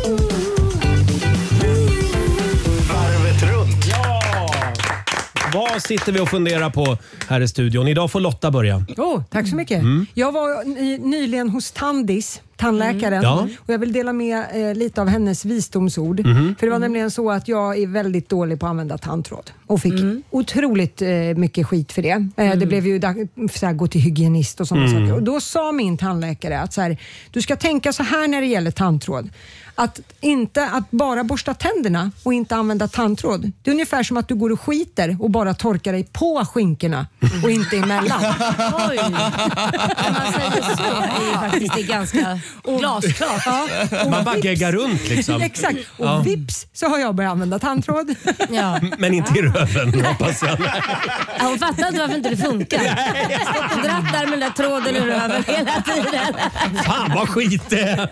Varvet runt. Ja! Vad Vad sitter vi och funderar på här i studion? Idag får Lotta börja. Oh, tack så mycket. Mm. Jag var ny, nyligen hos Tandis, tandläkaren. Mm. Ja. Och jag vill dela med eh, lite av hennes visdomsord. Mm. För det var nämligen så att jag är väldigt dålig på att använda tandtråd. Och fick mm. otroligt eh, mycket skit för det. Eh, Mm. Det blev ju dag- så här, gå till hygienist och sådana Mm. saker. Och då sa min tandläkare att så här, du ska tänka så här när det gäller tandtråd. Att inte att bara borsta tänderna och inte använda tandtråd. Det är ungefär som att du går och skiter och bara torkar dig på skinkorna och inte emellan. Oj. När man säger så är ju faktiskt det ganska glasklart. Ja. Man bara geggar runt liksom. Exakt. Och Ja. vips så har jag börjat använda tandtråd. Ja. Men inte i röven, hoppas jag. Ja, hon fattar inte varför inte det funkar. Stått och dratt där med den där tråden i röven hela tiden. Fan vad skit det är.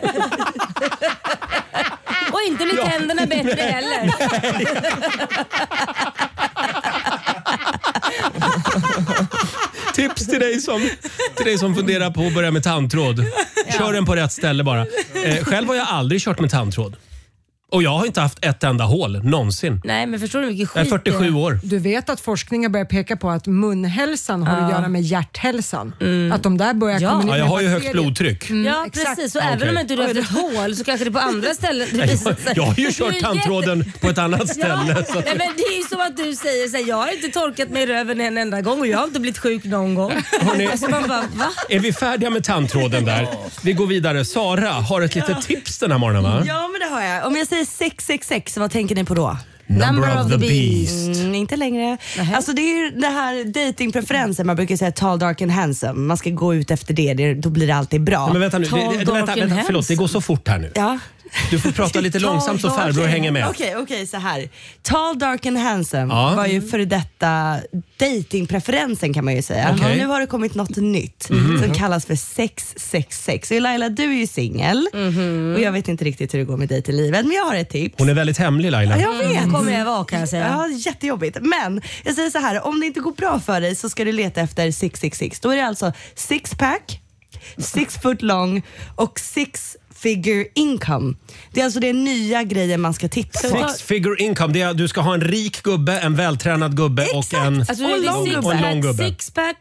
Och inte blir tänderna bättre heller. Tips till dig som, till dig som funderar på att börja med tandtråd. Kör den på rätt ställe bara. Eh, själv har jag aldrig kört med tandtråd. Och jag har inte haft ett enda hål, någonsin. Nej, men förstår du hur mycket skit Jag är fyrtiosju år. Du vet att forskningen börjar peka på att munhälsan har Ja. att göra med hjärthälsan. Att de där börjar Ja. kommunicera Ja, jag har ju med högt bakterier. blodtryck. Mm, Ja, exakt. precis. Så Okej. även om inte du har haft ett hål så kanske det är på andra ställen. Det Jag, visar sig. jag har ju Du är kört jätte- tandtråden på ett annat ställe. Så. Nej, men det är ju som att du säger så här, jag har inte torkat mig i röven en enda gång och jag har inte blivit sjuk någon gång. Hörrni, Alltså man bara, va? är vi färdiga med tandtråden där? Vi går vidare. Sara har ett litet tips den här morgonen, va? Ja, men det har jag. Om jag säger sex sex sex, vad tänker ni på då? Number of the beast. Mm, inte längre. Alltså det är ju det här datingpreferensen. Man brukar säga tall, dark and handsome. Man ska gå ut efter det, det då blir det alltid bra. Men vänta nu, det, Tall, det, dark vänta, and vänta, förlåt, det handsome. går så fort här nu. Ja. Du får prata lite långsamt så farbror hänger med. Okej, okej, så här. Tall, dark and handsome Ja. var ju före detta datingpreferensen kan man ju säga. Okej. Och nu har det kommit något nytt som kallas för sex sex sex. Och Laila, du är ju singel och jag vet inte riktigt hur det går med dig till livet, men jag har ett tips. Hon är väldigt hemlig, Laila. Ja, jag vet. Mm, kommer jag vara kan jag säga. Ja, jättejobbigt. Men jag säger så här, om det inte går bra för dig så ska du leta efter sex sex sex. Då är det alltså six pack, six foot long och six figure income. Det är alltså den nya grejen man ska titta på. Six figure income, det är att du ska ha en rik gubbe, en vältränad gubbe och en, Alltså det Och lång är och en lång sixpack, gubbe. sixpack,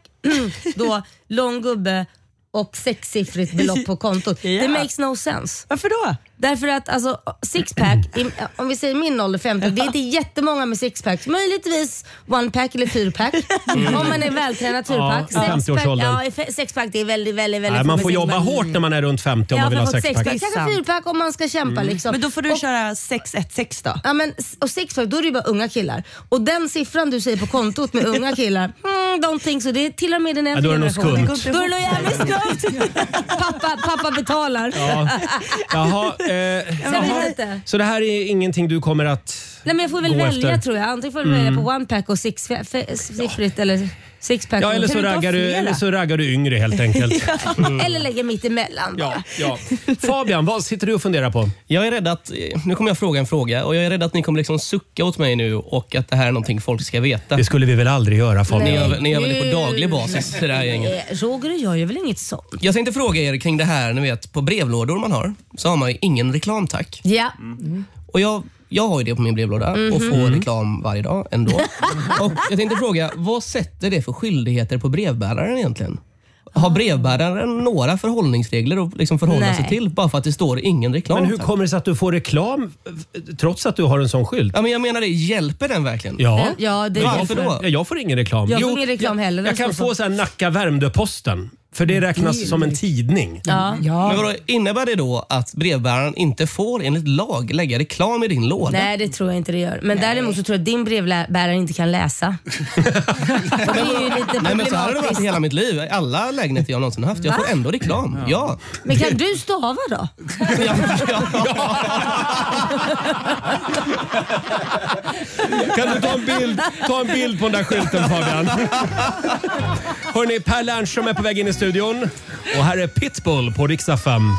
då lång gubbe och sexsiffrigt belopp på kontot. Ja. Det makes no sense. Varför då? Därför att alltså, sixpack, i- om vi säger min ålder femton, det är inte jättemånga med sixpack. Möjligtvis one pack eller fyrpack. Om man är vältränad fyrpack. Ja, i femtioårsåldern. Ja, i fe- sexpack det är väldigt, väldigt, väldigt Nej, man få får med jobba sixpack. hårt när man är runt femtio om Ja, man vill för ha att få ett sexpack. sexpack. Kanske Sant. fyrpack om man ska kämpa liksom. Men då får du och, köra sex ett sex då. Ja, men, och sixpack, då är det ju bara unga killar. Och den siffran du säger på kontot med unga killar, mm, don't think so. Det är till och med den äldre Ja, då är det nog generationen. skumt. Då är det nog jävligt skumt. pappa, pappa betalar. Ja. Jaha, eh, Jag jaha. vet inte. Så det här är ingenting du kommer att Nej, men jag får väl gå välja efter? tror jag. Antingen får jag välja på one pack och six fe- fe- siffrigt eller sixpack. Ja, eller så, Kan du ta raggar du, flera? eller så raggar du yngre helt enkelt. Mm. Eller lägga mitt emellan Ja, bara. ja. Fabian, vad sitter du och funderar på? Jag är rädd att, nu kommer jag fråga en fråga och jag är rädd att ni kommer liksom sucka åt mig nu och att det här är någonting folk ska veta. Det skulle vi väl aldrig göra, Ni Fabian? gör, ni gör väl det på daglig basis i det här gänget? Eh, Roger och jag gör väl inget sånt? Jag tänkte fråga er kring det här, ni vet på brevlådor man har så har man ju ingen reklam tack. Ja. Och jag, jag har ju det på min brevlåda och får reklam varje dag ändå. Och jag tänkte fråga, vad sätter det för skyldigheter på brevbäraren egentligen? Har brevbäraren några förhållningsregler att liksom förhålla Nej. sig till bara för att det står ingen reklam? Men hur tack? kommer det sig att du får reklam eh, trots att du har en sån skylt? Ja, men jag menar det, hjälper den verkligen? Ja. Ja, det Varför då? Ja, jag får ingen reklam. Jag får Jo, ingen reklam jag, heller. Jag kan få så här Nacka Värmdö-posten. För det räknas som en tidning. Ja. Men vadå, innebär det då att brevbäraren inte får enligt lag lägga reklam i din låda? Nej, det tror jag inte det gör. Men däremot så tror jag att din brevbärare inte kan läsa. Och det är ju lite Nej, men så har det varit i problematiskt. hela mitt liv. Alla lägenheter jag någonsin haft. Jag får ändå reklam. Ja. Men kan du stava då? ja, ja. Kan du ta en bild, ta en bild på den där skylten, Fabian? Hörrni, Per Lernström är på väg in i studion. Och här är Pitbull på Rix F M.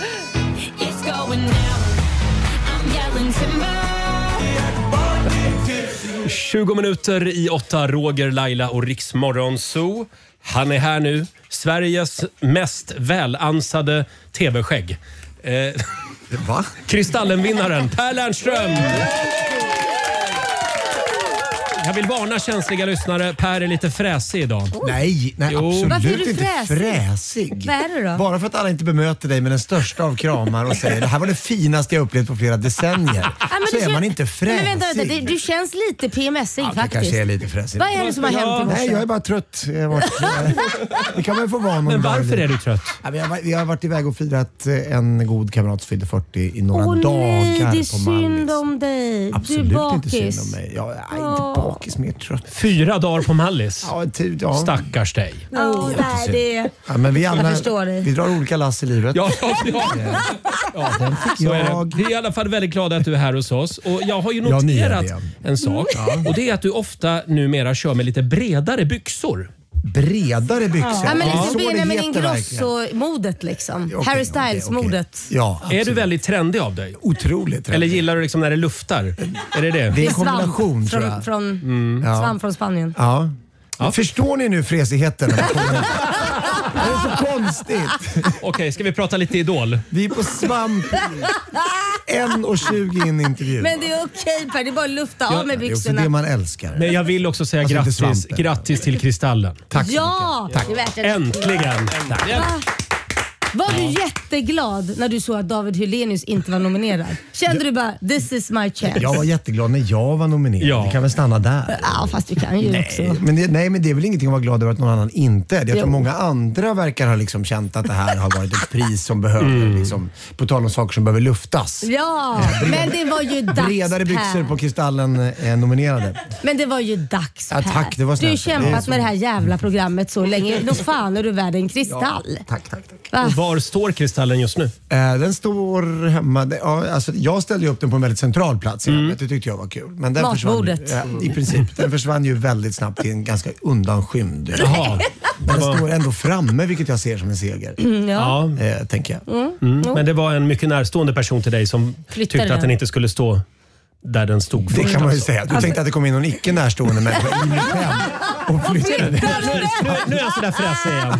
tjugo minuter i åtta, Roger, Laila och Rix Morgon Zoo. Han är här nu. Sveriges mest välansade tv-skägg. Eh, Va? Kristallenvinnaren Per Lernström. Jag vill varna känsliga lyssnare. Per är lite fräsig idag. Oh. Nej, nej absolut Varför är du inte fräsig? fräsig. Vad är det då? Bara för att alla inte bemöter dig med den största av kramar och säger det här var det finaste jag upplevt på flera decennier. Ja, så är känns, man inte fräsig. Men vänta, vänta, det, du känns lite P M S-ig ja, faktiskt. Jag kanske är lite fräsig. Vad är det som har hänt i morse? Nej, jag är bara trött. Jag har varit, det kan man få vara någon Men varför dag. är du trött? Ja, vi, har, vi har varit iväg och firat en god kamrat som fyllde fyrtio i några Åh, dagar nej, det är på Mallis. synd om dig. Absolut du är bakis. inte synd om mig. Jag är inte bakis, mer trött. Fyra dagar på Mallis. Ja, tid, ja. Stackars dig. Oh, nej, det... Ja, men vi, alla, Jag förstår dig. vi drar olika lass i livet. Ja, ja, ja. ja den fick Så är jag. det. Vi är i alla fall väldigt glada att du är här hos oss. Och jag har ju Ja, ni är noterat det. en sak. Ja. Och det är att du ofta numera kör med lite bredare byxor. Bredare byxor? Ja, men Ja. liksom Så det Benjamin heter Ingrosso-modet liksom. Okej, Harry okej, Styles-modet. Ja, Är du väldigt trendig av dig? otroligt trendig. Eller gillar du liksom när det luftar? Är det det? Det är en kombination, tror jag. Från, från, Mm. Ja. Svamp från Spanien. Ja. Förstår ni nu fresigheten? Det är så konstigt. Okej, ska vi prata lite Idol? Vi är på svamp. en och tjugo in i intervjun. Men det är okej Per, det är bara att lufta Ja, av med Det är också byxorna. det man älskar. Men jag vill också säga Alltså, inte grattis, svampen. grattis till Kristallen. Tack så Ja, mycket. det är värt en- Äntligen! Va? Var du jätteglad när du såg att David Hellenius inte var nominerad? Kände du bara, this is my chance? Jag var jätteglad när jag var nominerad. Ja. Vi kan väl stanna där. Ja, fast du kan ju Nej också. men, det, nej, men det är väl ingenting att vara glad över att någon annan inte är det. Jag tror Jo. många andra verkar ha liksom känt att det här har varit ett pris som behöver, Mm. liksom, på tal om saker som behöver luftas. Ja, men det var ju dags Bredare byxor Per. på Kristallen eh, nominerade. Men det var ju dags Ja, Per. tack, det var Du har ju snällt. Det är kämpat så- med det här jävla programmet så länge. Då fan är du värd en kristall. Ja, tack, tack, tack. Va? Och var står Kristallen just nu? Eh, den står hemma. Det- Ja, alltså, jag ställde ju upp den på en väldigt central plats. Mm. Mm. Det tyckte jag var kul. Men den Matbordet. försvann ju, ja, i princip. Den försvann ju väldigt snabbt till en ganska undanskymd. Jaha. Men den står ändå framme, vilket jag ser som en seger. Mm, ja. Ja. Eh, tänker jag. Mm. Mm. Men det var en mycket närstående person till dig som Flyttade tyckte att den. den inte skulle stå där den stod Det först. kan man ju alltså. säga. Du tänkte att det kom in någon icke närstående människa i mitt hem och flyttade. Nu, nu, nu är jag sådär fräsig igen.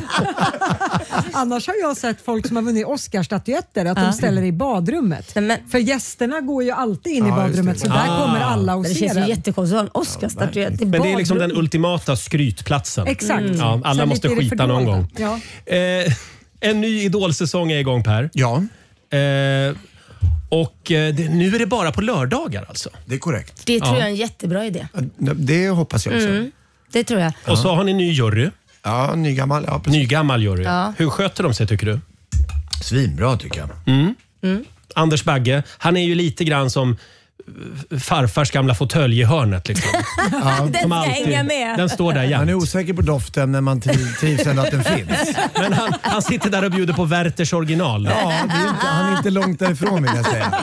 Annars har jag sett folk som har vunnit Oscarsstatyetter att Ja. de ställer i badrummet. Nej, men- För gästerna går ju alltid in i Ja, just badrummet det. så där Ah. kommer alla och Men det ser känns ju den. jättekonstigt att ha en Oscarsstatyett i Men det är liksom den badrum. ultimata skrytplatsen. Exakt. Mm. Ja, alla Sen måste lite i det skita någon fördolda. gång. Ja. Eh, en ny Idol-säsong är igång Per. Ja, Eh, och eh, det, nu är det bara på lördagar alltså. det är korrekt. Det tror Ja. jag är en jättebra idé. Det hoppas jag också. Mm. Det tror jag. Och så har ni ny jury. Ja, nygammal. Ja, precis. Nygammal jury. Ja. Hur sköter de sig tycker du? Svinbra tycker jag. Anders Bagge, han är ju lite grann som eh, farfars gamla fåtölj i hörnet. Liksom. Den ska hänga med. Den står där Man är jämt. osäker på doften men man triv- trivs ändå att den finns. Men han, han sitter där och bjuder på Werthers original. Ja, det är inte, han är inte långt därifrån vill jag säga.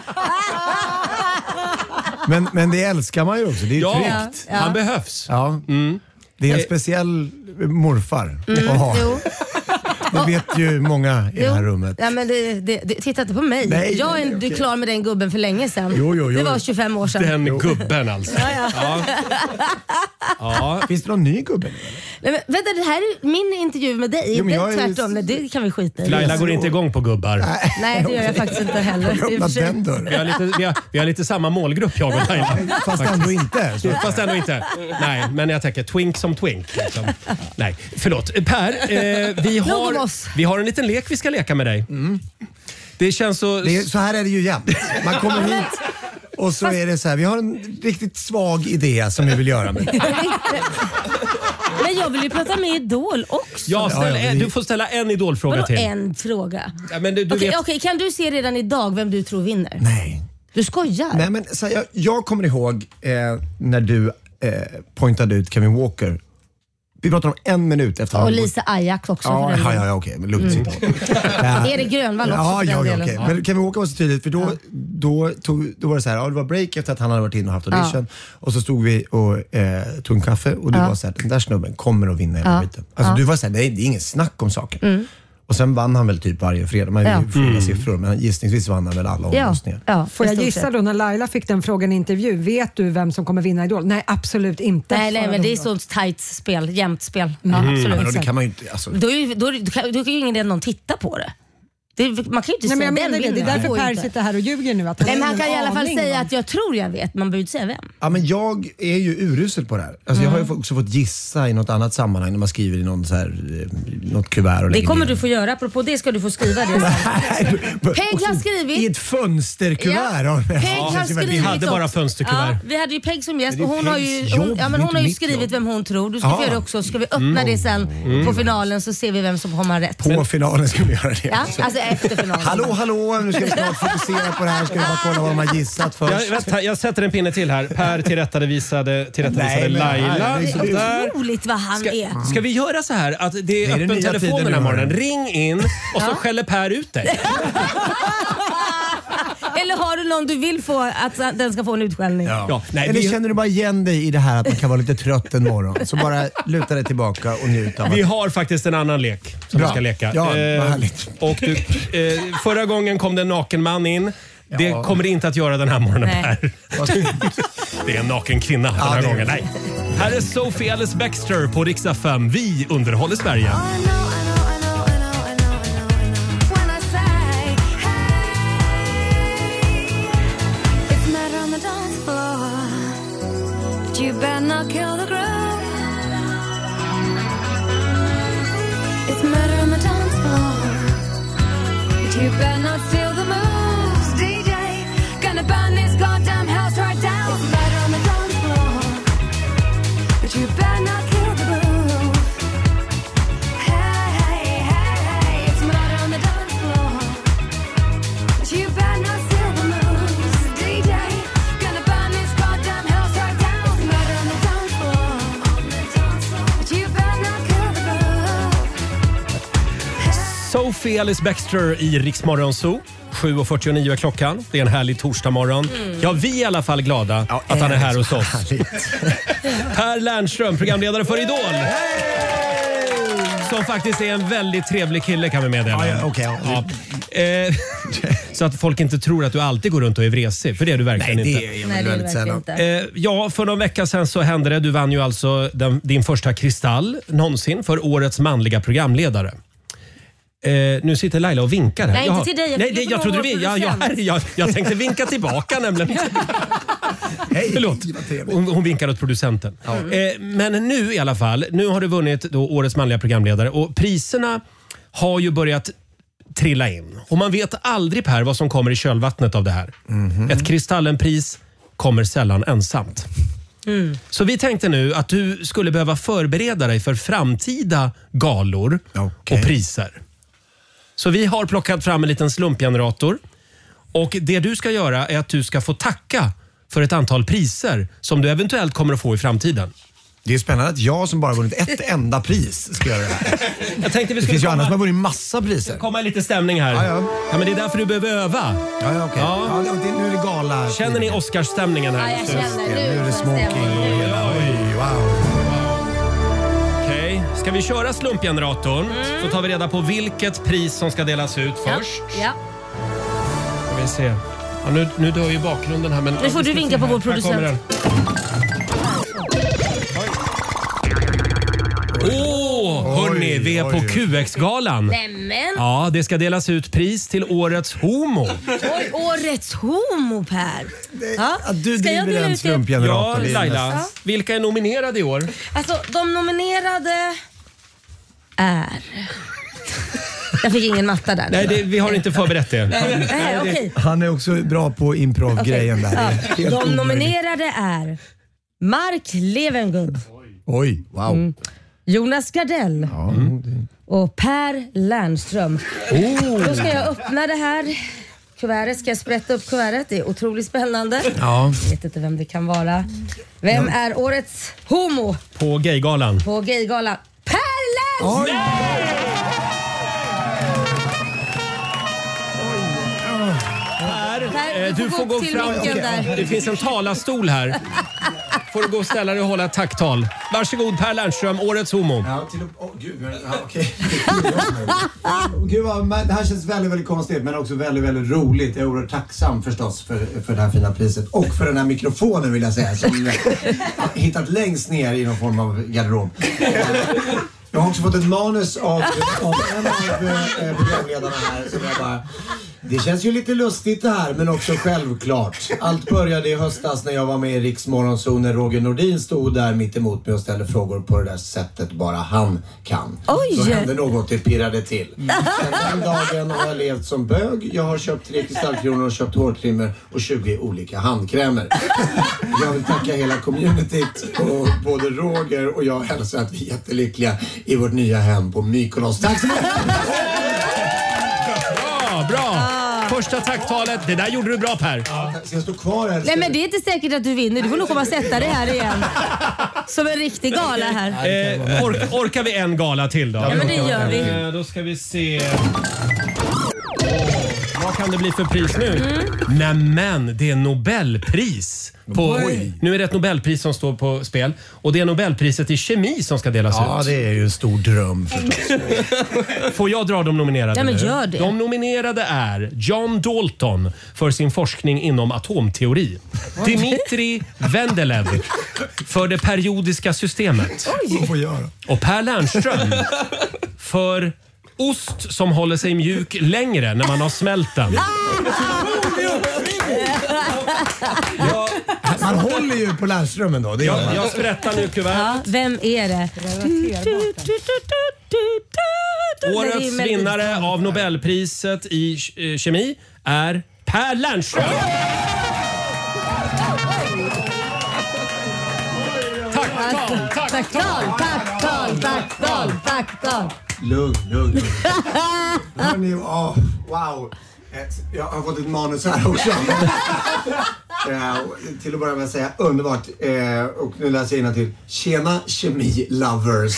Men, men det älskar man ju också. Det är ju Ja, tryggt. Ja. han behövs. Ja. Det är en speciell morfar att ha. Jo. Det vet ju många i det här rummet. Ja, men det, det, det, titta inte på mig. Nej, jag nej, är nej, du är okej. klar med den gubben för länge sedan. Jo, jo, jo. Det var tjugofem år sedan. Den gubben alltså. Ja, ja. Ja. Ja. Finns det någon ny gubbe nu? Nej, men, vänta, det här är min intervju med dig. Jo, men det jag är är- tvärtom. Nej, det kan vi skita i. Laila går inte igång på gubbar. Nej, det gör jag faktiskt inte heller. Jag I och öppnar för sig. den Vi dörren. har, lite, vi, har, vi har lite samma målgrupp jag och Laila. Fast ändå inte. Så. Fast ändå inte. Nej, men jag tänker twink som twink. Liksom. Nej, förlåt. Per, eh, vi, Nog om har, oss. vi har en liten lek vi ska leka med dig. Det känns så... Det är, så här är det ju jämt. Man kommer hit och så är det så här. Vi har en riktigt svag idé som vi vill göra med. Men jag vill ju prata med Idol också. Ja, ställ, Ja, ja, en- vi- du får ställa en idolfråga Vadå till. en fråga? Ja, men du, du Okej, vet... okej, kan du se redan idag vem du tror vinner? Nej. Du skojar? Nej men så här, jag, jag kommer ihåg eh, när du eh, pointade ut Kevin Walker. Vi pratar om en minut efter Och han- Lisa Ajax också. Ja, för den ja, delen. ja, okej. Men lugnt sitta. Ja. Erik Grönvall också Ja, för den ja, ja, delen. okej. Men Kevin Walker var så tydligt för då, då, tog, då var det så här, ja, det var break efter att han hade varit inne och haft audition. Och så stod vi och eh, tog en kaffe och du Ja. var så här, den där snubben kommer att vinna hela Ja. skiten. Alltså Ja. du var så här, nej, det är ingen snack om saken. Mm. Och sen vann han väl typ varje fredag. Man Ja. ja. fulla Mm. siffror, men gissningsvis vann han väl alla Ja, omröstningar. ja, Får i jag stort gissa sett. då när Laila fick den frågan i intervju, vet du vem som kommer vinna Idol? Nej, absolut inte. Nej, nej, svarade men det är hon då. så tajt spel, jämnt spel. Ja, Ja, absolut. men då, det kan man ju inte, alltså, Då är ju, då, är- då, kan- då kan ju ingen redan någon titta på det. Det, man kan ju inte Nej, säga men jag den menar det, det är därför går Per inte. sitter här och ljuger nu. Att Nej, men har han kan i ingen alla fall aning säga om. att jag tror jag vet. Man behöver inte säga vem. Ja, men jag är ju urusel på det här. Alltså, Jag har ju också fått gissa i något annat sammanhang när man skriver i någon så här, eh, något kuvert. Och Det kommer ner. du få göra. Apropå det ska du få skriva det sen. Peg har skrivit. I ett fönsterkuvert. Ja. Ja. Peg har skrivit Vi hade bara också. fönsterkuvert. Ja, vi hade ju Peg som gäst Men och det är hon har ju, Pegs hon, jobb, ja, men det är hon har inte ju mitt skrivit jobb. vem hon tror. Du ska Ja. få göra det också. Ska vi öppna det sen Mm. på finalen så ser vi vem som kommer rätt. På finalen ska vi göra det. Ja, alltså efter finalen. Hallå, hallå, nu ska vi snart fokusera på det här. Ska vi bara kolla vad de har gissat först. Jag, vänta, jag sätter en pinne till här. Per tillrättavisade, tillrättavisade Nej, men- Laila. nej, Det är Där. otroligt vad han Ska, är. ska vi göra så här att det är Det är den öppen nya telefon tiden den här nu, morgonen? hörru. Ring in och så Ja. skäller Per ut dig. Eller har du någon du vill få att den ska få en utskällning? Ja. Ja, nej, Eller vi- känner du bara igen dig i det här att man kan vara lite trött en morgon? Så bara luta dig tillbaka och njut av Vi att... har faktiskt en annan lek som Bra. vi ska leka. Ja, vad Eh, härligt. och du, eh, förra gången kom det en naken man in. Det Ja. kommer det inte att göra den här morgonen, Nej. Per. Det är en naken kvinna den här det är gången. det. Nej. Här är Sophie Ellis Bextor på Rix F M. Vi underhåller Sverige. You better not kill the groove. It's murder on the dance floor. But you better not steal the moves, D J. Gonna burn this goddamn house right down. It's murder on the dance floor. But you better not kill the groove. Hey, hey, hey, hey. It's murder on the dance floor. But you better not steal the moves, D J. Gonna burn this goddamn house right down. It's murder on the dance floor. But you better not kill the groove. Sophie Ellis Bextor i Rix Morgon Zoo. sju och fyrtionio är klockan. Det är en härlig torsdagmorgon. Ja, vi är i alla fall glada Ja, att han är här så hos oss. härligt. Per Lernström, programledare för Idol. Som faktiskt är en väldigt trevlig kille kan vi meddela. Ja, ja, okej, ja. Ja. Eh, så att folk inte tror att du alltid går runt och är vresig. För det är du verkligen Nej, inte. det är jag Nej, väl det är det väldigt verkligen sällan. inte. Eh, ja, för någon vecka sedan så hände det. Du vann ju alltså den, din första kristall någonsin för årets manliga programledare. Eh, nu sitter Laila och vinkar här. Nej, inte Jaha. till dig. Jag Nej, fick det, ju jag, från trodde vår vi, ja, ja, producent. herre, jag, jag tänkte vinka tillbaka nämligen. Hej, Förlåt. vad trevligt. Hon, hon vinkar åt producenten. Eh, men nu i alla fall, nu har du vunnit då årets manliga programledare och priserna har ju börjat trilla in. Och man vet aldrig, Per, vad som kommer i kölvattnet av det här. Mhm. Ett Kristallenpris kommer sällan ensamt. Mm. Så vi tänkte nu att du skulle behöva förbereda dig för framtida galor Okej. och priser. Så vi har plockat fram en liten slumpgenerator. Och det du ska göra är att du ska få tacka för ett antal priser som du eventuellt kommer att få i framtiden. Det är spännande att jag som bara vunnit ett enda pris ska göra det här. Jag tänkte vi Det skulle finns ju andra som komma, har vunnit massa priser. komma i lite stämning här. Ja, ja. Ja, men det är därför du behöver öva. Ja, ja, okej. Ja. Ja, det, det, nu är det gala. Känner ni Oscarsstämningen här? Ja, jag just nu? känner. Nu är det Nu smoking och hela. Oj, wow. Okej, ska vi köra slumpgeneratorn så tar vi reda på vilket pris som ska delas ut Ja. först. Ja. Ska vi se. Ja, nu, nu dör ju bakgrunden här. Men, Nu får du vinka på vår Här kommer producent. den. Åh, hörni, vi är på oj. Q X-galan. Nämen. Ja, det ska delas ut pris till årets homo. Oj, årets homo, Per. Ja. Att du Ska jag driver dela en ut det? Ja, slumpgenerator. det är Laila. nästan- Vilka är nominerade i år? Alltså, de nominerade är... Jag fick ingen matta där. Nej, det, vi har inte förberett det. Nej, okej. Han är också bra på improv-grejen där. Det är Ja. helt De omöjligt. nominerade är Mark Levengood, Oj, wow. Mm. Jonas Gardell Ja, det- och Per Lernström. Då ska jag öppna det här kuvertet. Ska jag sprätta upp kuvertet? Det är otroligt spännande. ja. Jag vet inte vem det kan vara. Vem är årets homo På Gaygalan. på Gaygalan? Per Lernström! Per, Eh, Du får gå till fram. micken där. Det finns en talarstol här. Får du gå och ställa dig och hålla ett tacktal. Varsågod Per Lernström, årets homo. Ja, till och, oh, gud, men, ja, okej. Gud, vad, men det här känns väldigt, väldigt konstigt men också väldigt, väldigt roligt. Jag är oerhört tacksam förstås för, för det här fina priset och för den här mikrofonen vill jag säga som jag har hittat längst ner i någon form av garderob. Jag har också fått ett manus av, av en av eh, programledarna här som jag bara... Det känns ju lite lustigt det här, men också självklart. Allt började i höstas när jag var med i Riks Morgonzon när Roger Nordin stod där mitt emot mig och ställde frågor på det där sättet bara han kan. Oj! Så hände något, det pirrade till. Sen den dagen har jag levt som bög. Jag har köpt tre kristallkronor och köpt hårtrimmer och tjugo olika handkrämer. Jag vill tacka hela communityt och både Roger och jag hälsar att vi är jättelyckliga i vårt nya hem på Mykonos. Tack så mycket! Bra, bra! Första tacktalet, det där gjorde du bra Per. Ja, ska jag stå kvar här? Nej men det är inte säkert att du vinner. Du får nog komma och sätta dig här igen. Som en riktig gala här. Eh, or, orkar vi en gala till då? Ja men det gör vi. Eh, då ska vi se. Vad kan det bli för pris nu? Mm. Nämen, det är Nobelpris. På, nu är det ett Nobelpris som står på spel. Och det är Nobelpriset i kemi som ska delas ja, ut. Ja, det är ju en stor dröm förstås. Får jag dra de nominerade ja, men nu? gör det. De nominerade är John Dalton för sin forskning inom atomteori. Dmitri Vendelev för det periodiska systemet. Oj. Och Per Lernström för ost som håller sig mjuk längre när man har smält den. Ja, man håller ju på Lernströmmen då. Det jag, jag sprättar nu kuvert. Ja, vem är det? Årets vinnare av Nobelpriset i eh, kemi är Per Lernström. Tacktal, tacktal, tacktal, tacktal, tacktal. Lugn, lugn. Hörrni, oh, wow. Jag har fått ett manus här också. Ja, till att börja med att säga underbart. Eh, och nu läser jag innantill. Tjena kemi-lovers.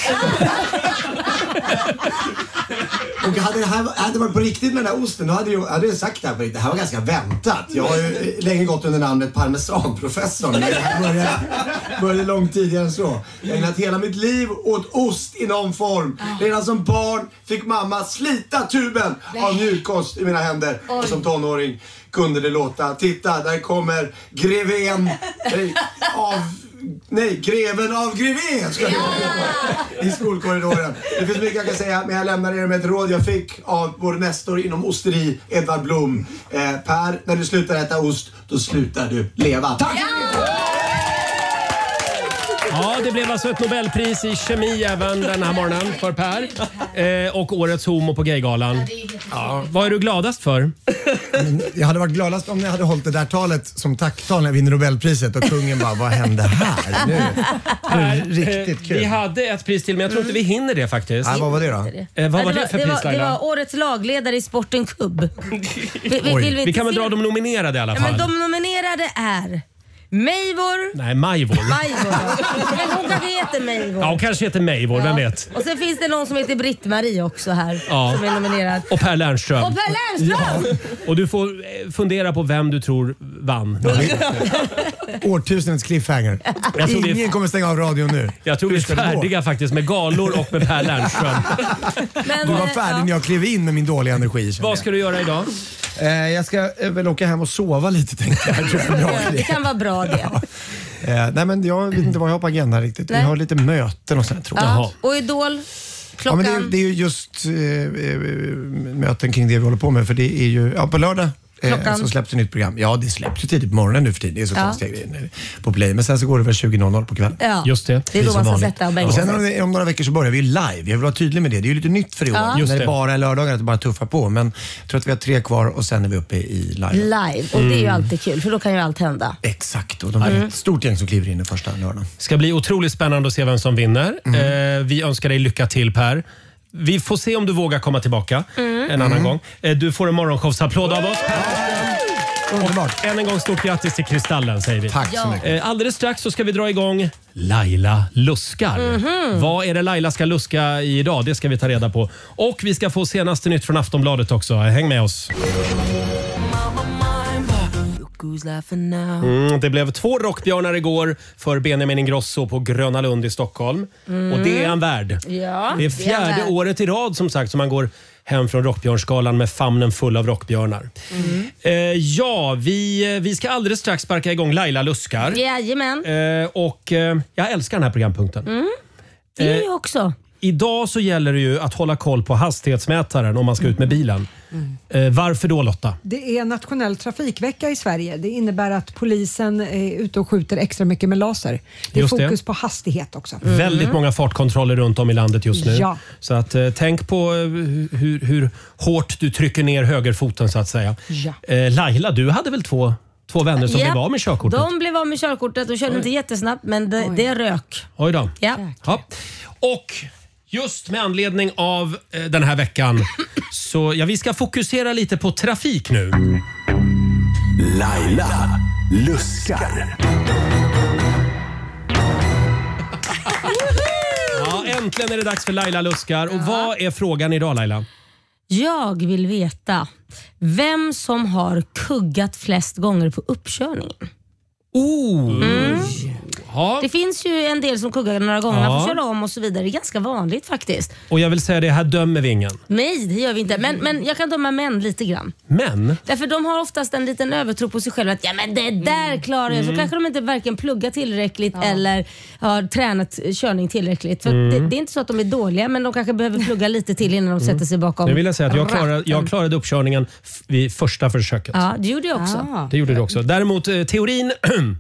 Och hade det här hade varit på riktigt med den här osten, då hade jag, hade jag sagt det här på riktigt. Det här var ganska väntat. Jag har ju länge gått under namnet parmesanprofessorn. Men det här började, började långt tidigare än så. Jag har ägnat hela mitt liv åt ost i någon form. Redan som barn fick mamma slita tuben av mjukkost i mina händer. Och som tonåring kunde det låta. Titta, där kommer greven av... Nej, greven av greven ska jag i skolkorridoren. Det finns mycket jag kan säga, men jag lämnar er med ett råd jag fick av vår nestor inom osteri, Edvard Blom. Eh, Per, när du slutar äta ost, då slutar du leva. Tack! Ja, det blev alltså ett Nobelpris i kemi även den här morgonen för Per. Eh, och årets homo på Gaygalan. Ja. Vad är du gladast för? Jag hade varit gladast om jag hade hållit det där talet som tacktal när jag vinner Nobelpriset och kungen bara, vad hände här nu? Här, riktigt kul. Vi hade ett pris till, men jag tror inte vi hinner det faktiskt. Ja, vad var det då? Eh, vad var det, det för det pris, var, Laila? Det var årets lagledare i Sporten Kubb. vi, vi, vill vi, vi kan väl dra de nominerade i alla fall. Ja, men de nominerade är Meivor. Nej, Majvor. Majvor. Men hon kanske heter Meivor. Ja, hon kanske heter Meivor, ja. Vem vet? Och sen finns det någon som heter Britt-Marie också här. Ja. Som är nominerad. Och Per Lernström. Och Per Lernström! Ja. Och du får fundera på vem du tror vann. Årtusendets cliffhanger. Ingen är... kommer stänga av radion nu. Jag tror vi är färdiga faktiskt med galor och med Per Lernström. Men, du var färdig ja. när jag klev in med min dåliga energi. Vad ska du göra idag? Eh, jag ska eh, väl åka hem och sova lite, tänkte jag. Det, bra det kan vara bra det. Ja. Eh, nej, men jag vet inte vad jag har på agendan riktigt. Nej. Vi har lite möten och sånt, tror jag. Ja. Och Idol? Klockan? Ja, men det, det är ju just eh, möten kring det vi håller på med. För det är ju ja, på lördag. Eh, så släpps ett nytt program. Ja, det släpps ju tidigt på morgonen nu för tiden. Det är så ja. konstiga grejer på Play. Men sen så går det väl tjugo noll noll på kvällen. Ja. Just det. Det är då man ska sätta och bänka. Och sen om, om några veckor så börjar vi live. Jag vill vara tydlig med det. Det är ju lite nytt för i år. Ja. Just när det bara är lördagar att det bara tuffar på. Men jag tror att vi har tre kvar och sen är vi uppe i live. Live. Och mm. det är ju alltid kul för då kan ju allt hända. Exakt. Och de är mm. ett stort gäng som kliver in i första lördagen. Ska bli otroligt spännande att se vem som vinner. Mm. Eh, vi önskar dig lycka till, Per. Vi får se om du vågar komma tillbaka mm. en annan mm. gång. Eh, du får en morgonshowsapplåd av oss. Och än en gång stort grattis till Kristallen, säger vi. Tack så mycket. Alldeles strax så ska vi dra igång Laila luskar. Mm-hmm. Vad är det Laila ska luska i idag? Det ska vi ta reda på. Och vi ska få senaste nytt från Aftonbladet också. Häng med oss. Mm, det blev två rockbjörnar igår för Benjamin Ingrosso på Gröna Lund i Stockholm. Mm. Och det är en värd. Ja, det är fjärde det är året i rad som sagt som man går hem från Rockbjörnskalan med famnen full av rockbjörnar. Mm. Eh, ja, vi, vi ska alldeles strax sparka igång Laila luskar. Jajamän. Eh, och eh, jag älskar den här programpunkten. Mm. Det är jag också. idag så gäller det ju att hålla koll på hastighetsmätaren om man ska ut med bilen. Mm. Eh, varför då, Lotta? Det är nationell trafikvecka i Sverige. Det innebär att polisen är ute och skjuter extra mycket med laser. Det är Just fokus det. på hastighet också. Mm. Väldigt många fartkontroller runt om i landet just nu. Ja. Så att, eh, tänk på eh, hur, hur hårt du trycker ner högerfoten så att säga. Ja. Eh, Laila, du hade väl två, två vänner som Ja, blev av med körkortet? De blev av med körkortet och körde Oj. inte jättesnabbt, men det, det rök. Oj då. Ja. Ja. Och just med anledning av eh, den här veckan så ja, vi ska fokusera lite på trafik nu. Laila luskar. Ja, äntligen är det dags för Laila luskar. Och vad är frågan idag, Laila? Jag vill veta vem som har kuggat flest gånger på uppkörningen. Oh. Mm. Ja. Det finns ju en del som kuggar några gånger, Ja. man får köra om och så vidare. Det är ganska vanligt faktiskt. Och jag vill säga det, här dömer vi ingen. Nej, det gör vi inte. Men, men jag kan döma män lite grann. Men? Därför de har oftast en liten övertro på sig själva. Att ja, men det där klarar jag. Så Mm. kanske de inte varken pluggar tillräckligt eller har tränat körning tillräckligt. För Mm. det, det är inte så att de är dåliga, men de kanske behöver plugga lite till innan de sätter sig bakom. Nu vill jag säga att jag klarade, jag ratten. klarade uppkörningen f- vid första försöket. Ja, det gjorde jag också. Det gjorde du också. Däremot eh, teorin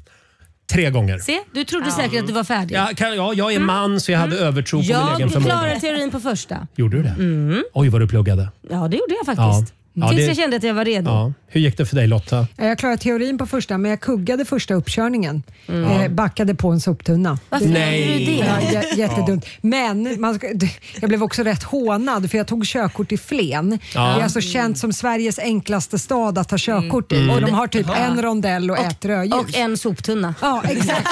tre gånger. Se, du trodde säkert att du var färdig. Ja, kan, ja, jag är man så jag hade övertro på min egen Jag förmåga. klarade teorin på första. Gjorde du det? Mm. Oj, vad du pluggade. Ja, det gjorde jag faktiskt. Ja. Ja, Tills det- jag kände att jag var redo. Ja. Hur gick det för dig, Lotta? Jag klarade teorin på första, men jag kuggade första uppkörningen. Mm. Eh, backade på en soptunna. Varför Nej. gjorde du det? Ja, j- jättedumt. Men man ska, jag blev också rätt hånad för jag tog körkort i Flen. Ja. Det är alltså känt som Sveriges enklaste stad att ta körkort i. Mm. Och de har typ Ja. en rondell och, ett rödljus. Och en soptunna. Ja, exakt.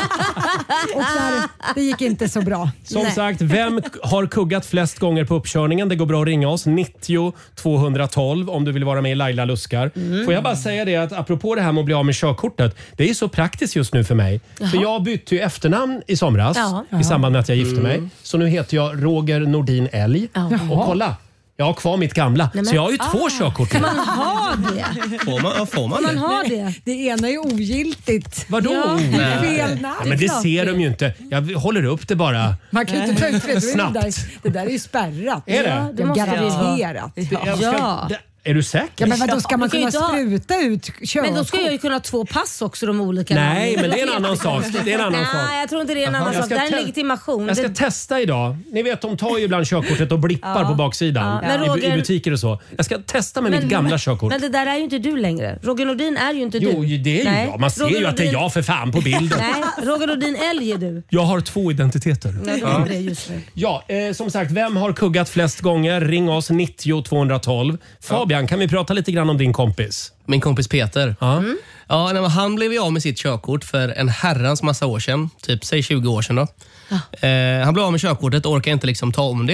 Och där, det gick inte så bra. Som Nej. sagt, vem k- har kuggat flest gånger på uppkörningen? Det går bra att ringa oss. nittio tvåhundratolv om du vill vara med i Laila luskar. Mm. Får jag bara säga det att apropå det här med att bli av med körkortet. Det är så praktiskt just nu för mig. För jag bytte ju efternamn i somras Ja. i samband med att jag gifte mig. Mm. Så nu heter jag Roger Nordin Älg. Ja. Och kolla, jag har kvar mitt gamla. Nej, men- så jag har ju ah. två körkort Kan nu. man ha det? Får man, får man Får man det? ha det? Det ena är ogiltigt. Vadå? Ja. Det är Nej. fel namn. Ja, men det klart. ser de ju inte. Jag håller upp det bara. Man kan ju inte ta ut det. Det, Snabbt. där, det där är ju spärrat. Är det? Ja, det Ja, måste det ju vara. garanterat. Jag ska- Ja. det- Är du säker? Ja, men vadå, ska man Du kan ju kunna inte ha- spruta ut körkort? Men då ska jag ju kunna ha två pass också, de olika Nej, namnen. men det är en annan sak. Det är en annan sak. Nej, jag tror inte det är en annan Jag sak. ska Det här är en te- legitimation. Jag ska Det- testa idag. Ni vet, de tar ju ibland körkortet och blippar Ja. på baksidan Ja. Men i, bu- Roger- i butiker och så. Jag ska testa med mitt gamla körkort. Men det där är ju inte du längre. Roger Nordin är ju inte Jo, du. det är ju Nej. jag. Man ser Roger ju att det är Nordin- jag för fan på bilden. Nej, Roger Nordin Älg är du. Jag har två identiteter. Nej, det är inte det just nu. Ja, eh, som sagt, vem har kuggat flest gånger? Ring oss nittio tvåhundratolv. Fabian, kan vi prata lite grann om din kompis? Min kompis Peter. Ja. Mm. Ja, nej, men han blev ju av med sitt körkort för en herrans massa år sedan. Typ, säg tjugo år sedan då. Eh, han blev av med körkortet och orkade inte liksom ta om det.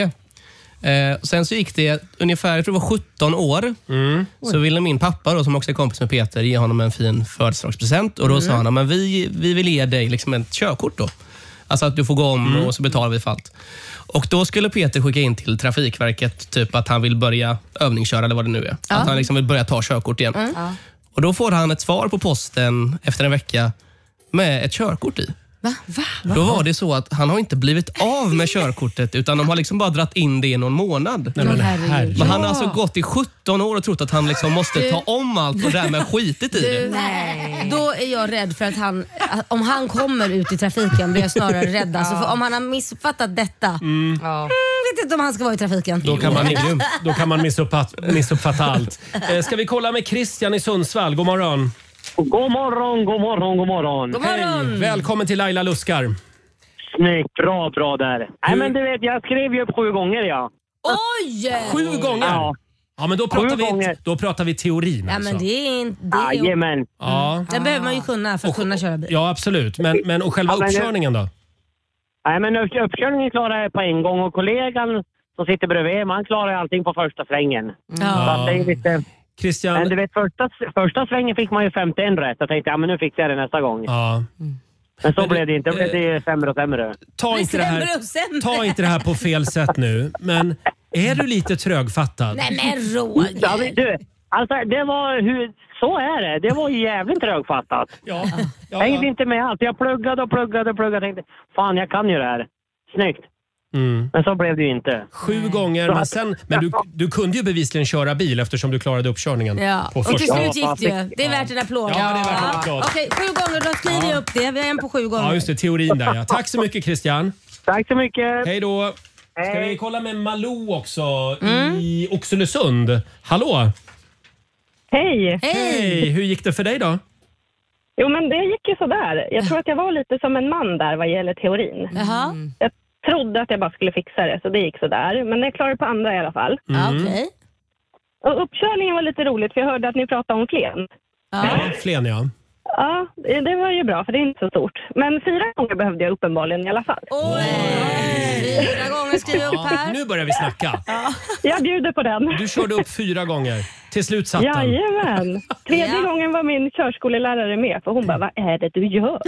Eh, sen så gick det ungefär, jag tror det var sjutton år. Mm. Så ville min pappa då, som också är kompis med Peter, ge honom en fin födelsedagspresent. Och då sa han, men vi, vi vill ge dig liksom ett körkort då. Alltså att du får gå om och så betalar vi för allt. Och då skulle Peter skicka in till Trafikverket typ att han vill börja övningsköra eller vad det nu är. Ja. Att han liksom vill börja ta körkort igen. Mm. Ja. Och då får han ett svar på posten efter en vecka med ett körkort i. Va? Va? Då var det så att han har inte blivit av med körkortet utan de har liksom bara dratt in det i någon månad. Nej, men herregud. Men han har alltså gått i sjutton år och trott att han liksom måste Du- ta om allt och därmed skitit i Du, det. nej. Då är jag rädd för att han, att om han kommer ut i trafiken blir jag snarare rädd. Alltså för om han har missuppfattat detta, mm. Mm, vet inte om han ska vara i trafiken. Då kan man, då kan man missuppfatta, missuppfatta allt. Eh, ska vi kolla med Christian i Sundsvall? God morgon. God morgon, god morgon, god morgon. God morgon. Hej. Välkommen till Laila luskar. Snyggt, bra, bra där. Nej men du vet, jag skrev ju upp sju gånger ja. Oj! Sju gånger? Ja. Ja, men då pratar, Sju vi, gånger. då pratar vi teorin Ja, alltså. men det är inte... det är- Jajamän. Ja. Den behöver man ju kunna för att kunna köra bil. Ja, absolut. Men, men och själva Ja, men det- uppkörningen då? Nej men upp- uppkörningen klarar jag på en gång och kollegan som sitter bredvid, man klarar allting på första svängen. Så att det är lite... Christian... Men du vet, första, första svängen fick man ju femtioen rätt. Jag tänkte, ja men nu fixar jag det nästa gång. Ja. Men så blev det inte. Då blev det sämre och sämre. Ta inte, det här, ta inte det här på fel sätt nu. Men är du lite trögfattad? Nej men Roger! Ja, men du, alltså det var hur... Så är det. Det var jävligt trögfattat. Ja. Jag hängde inte med allt. Jag pluggade och pluggade och pluggade och tänkte, fan jag kan ju det här. Snyggt. Mm. Men så blev det ju inte. Sju gånger, men, sen, men du, du kunde ju bevisligen köra bil eftersom du klarade uppkörningen. Ja. På Och till första. slut gick det ju. Det är värt en applåd. Ja, det är värt en applåd. Okej, sju gånger. Då skriver jag upp det. Vi är en på sju gånger. Ja, just det. Teorin där, ja. Tack så mycket, Christian. Tack så mycket. Hej då. Ska vi kolla med Malou också Mm. i Oxelösund. Hallå! Hej! Hej! Hur gick det för dig då? Jo, men det gick ju sådär. Jag tror att jag var lite som en man där vad gäller teorin. Jaha. Jag trodde att jag bara skulle fixa det, så det gick sådär. Men jag klarade på andra i alla fall. Mm. Ja, okej. Och uppkörningen var lite roligt, för jag hörde att ni pratade om flen. Ja, Flen ja. Ja, det var ju bra, för det är inte så stort. Men fyra gånger behövde jag uppenbarligen i alla fall. Oj! Fyra gånger skriver jag upp här. Nu börjar vi snacka. Jag bjuder på den. Du körde upp fyra gånger. Till slut satt den. Jajamän. Tredje Ja. gången var min körskolelärare med, för hon bara, vad är det du gör?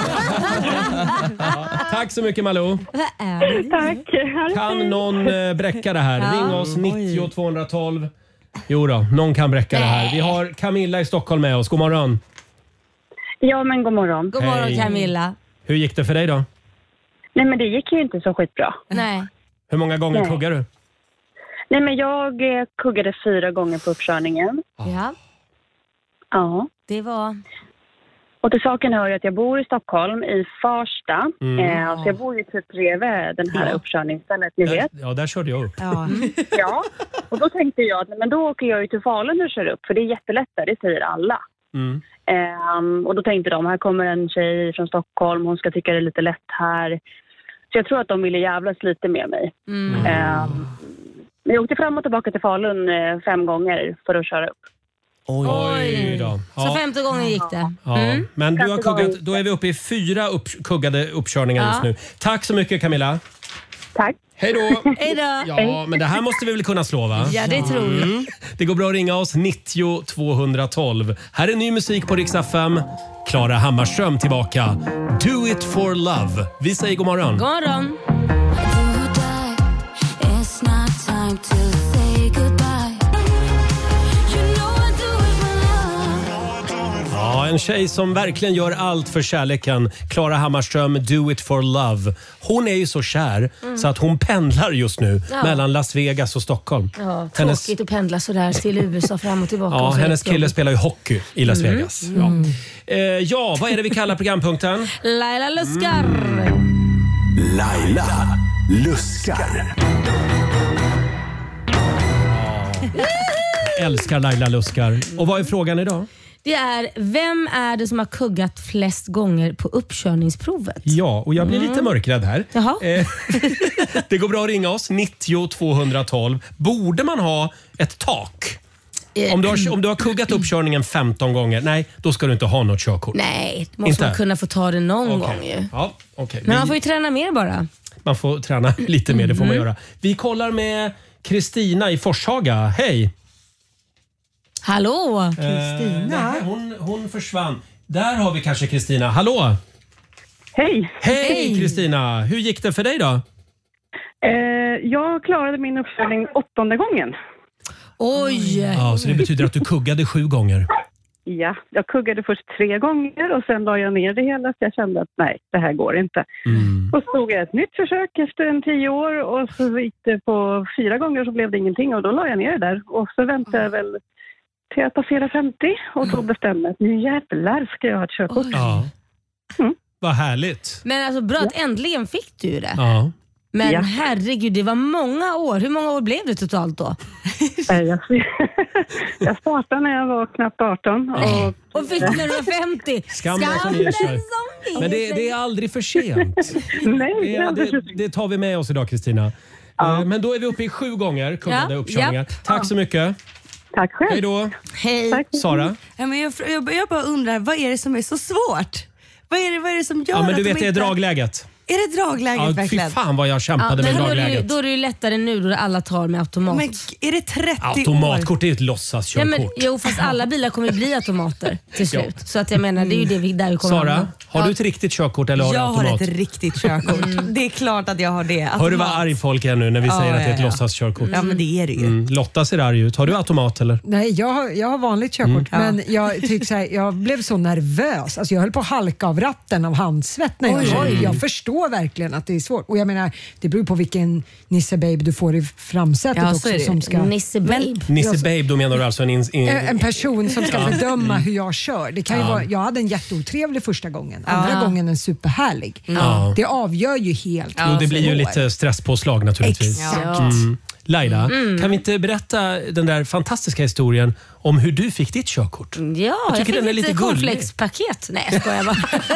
Tack så mycket Malou. Vad är det? Tack. Kan någon eh, bräcka det här? Ja. Ring oss nittio tvåhundratolv. Jo då, någon kan bräcka det här. Vi har Camilla i Stockholm med oss. God morgon. Ja, men god morgon. God morgon Hej. Camilla. Hur gick det för dig då? Nej, men det gick ju inte så skitbra. Nej. Hur många gånger Nej. kuggar du? Nej, men jag eh, kuggade fyra gånger på uppkörningen. Ja, Ja. det var... Och till saken hör ju att jag bor i Stockholm, i Farsta. Mm. Eh, så jag bor ju typ bredvid den här Ja. uppkörningsstället, ni vet. Ja, där körde jag upp. Ja. Ja, och då tänkte jag att nej, men då åker jag ju till Falun och kör upp, för det är jättelätt där, det säger alla. Mm. Ehm, och då tänkte de, här kommer en tjej från Stockholm, hon ska tycka det är lite lätt här. Så jag tror att de ville jävlas lite med mig. Mm. Ehm, men jag åkte fram och tillbaka till Falun eh, fem gånger för att köra upp. Oj då. Så Ja. femte gången gick det. Ja. Mm. Men du har Femte gången. kuggat, då är vi uppe i fyra upp, kuggade uppkörningar Ja. just nu. Tack så mycket Camilla. Tack. Hej då. Hej då. Ja, men det här måste vi väl kunna slå va? Ja, det tror jag. Mm. Det går bra att ringa oss nittio tvåhundratolv. Här är ny musik på Rix F M. Klara Hammarström tillbaka. Do it for love. Vi säger god morgon. God morgon. Ja, en tjej som verkligen gör allt för kärleken. Klara Hammarström, Do it for love. Hon är ju så kär Mm. så att hon pendlar just nu Ja. mellan Las Vegas och Stockholm. Ja, Hennes- tråkigt att pendla sådär till U S A fram och tillbaka. Ja, och så hennes är det kille spelar ju hockey i Las Mm. Vegas. Ja. Eh, ja, vad är det vi kallar programpunkten? Laila Luskar. Laila luskar. Älskar Laila Luskar. Och vad är frågan idag? Det är, vem är det som har kuggat flest gånger på uppkörningsprovet? Ja, och jag blir Mm. lite mörkrädd här. Jaha. Eh, det går bra att ringa oss, nittio tvåhundratolv. Borde man ha ett tak? Eh, Om du, har, om du har kuggat uppkörningen femton gånger, nej, då ska du inte ha något körkort. Nej, då måste Inte? man kunna få ta det någon Okej. gång ju. Ja, okej. Men man Vi- får ju träna mer bara. Man får träna lite mer, det får man Mm. göra. Vi kollar med Kristina i Forshaga. Hej! Hallå? Kristina? Eh, hon, hon försvann. Där har vi kanske Kristina. Hallå! Hej! Hej Kristina! Hur gick det för dig då? Eh, jag klarade min uppkörning åttonde gången. Oj! Ja, så det betyder att du kuggade sju gånger. Ja, jag kuggade först tre gånger och sen la jag ner det hela, så jag kände att nej, det här går inte. Mm. Och så tog jag ett nytt försök efter en tio år och så gick det på fyra gånger, så blev det ingenting och då la jag ner det där. Och så väntade jag väl till jag passerade femtio och då bestämde jag att nu jävlar ska jag ha ett körkort. Ja. Vad härligt. Men alltså bra att äntligen fick du det. Ja. Men Ja. herregud, det var många år. Hur många år blev det totalt då? Nej, jag, jag startade när jag var knappt arton. Och, Och fick när du var femtio. Skam den som ger sig. Men det, det är aldrig för sent. Nej, Det, är, det, det tar vi med oss idag Kristina. Eh, Men då är vi uppe i sju gånger kuggade Ja, uppkörningar. ja. Tack så mycket. Tack själv. Hej då. Hej. Sara? Ja, men jag, jag, jag bara undrar, vad är det som är så svårt? Vad är det, vad är det som gör Ja, men att du de vet det är inte... dragläget. Är det dragläget Ja, fy verkligen? fan vad jag kämpade med men då, är det, ju- dragläget. då är det ju lättare nu då alla tar med automat. Men är det trettio år? Automatkort är ju ett Ja, låtsaskörkort. men, jo, fast alla bilar kommer bli automater till slut. Så att jag menar, det är ju det vi, där vi kommer Sara, hamna. har du ett riktigt körkort eller har Jag du har automat? ett riktigt körkort. Det är klart att jag har det. Hör du vad Automat. arg folk är nu när vi Ja, säger att det är ett ja, ja. låtsaskörkort? Ja, men det är det ju. Mm. Lotta ser arg ut. Har du automat eller? Nej, jag har, jag har vanligt körkort, Mm. men jag, tycker så här, jag blev så nervös. Alltså jag höll på att halka av ratten av handsvett när jag Oj. körde. Oj. Jag förstår förstår verkligen att det är svårt. Och jag menar, det beror på vilken Nisse Babe du får i framsätet Ja, så också. är det. Som ska, Nisse Babe. Nisse Babe, då menar du alltså en... In, in, en person som ska Ja. bedöma hur jag kör. Det kan ju Ja. vara, jag hade en jätteotrevlig första gången. Andra Ja. gången en superhärlig. Ja. Det avgör ju helt. Jo, det blir ju lite stresspåslag naturligtvis. Exakt. Mm. Laila, Mm. kan vi inte berätta den där fantastiska historien om hur du fick ditt körkort? Ja, Jag jag, tycker fick den är ett lite gullig. cornflakespaket. Nej, jag skojar bara.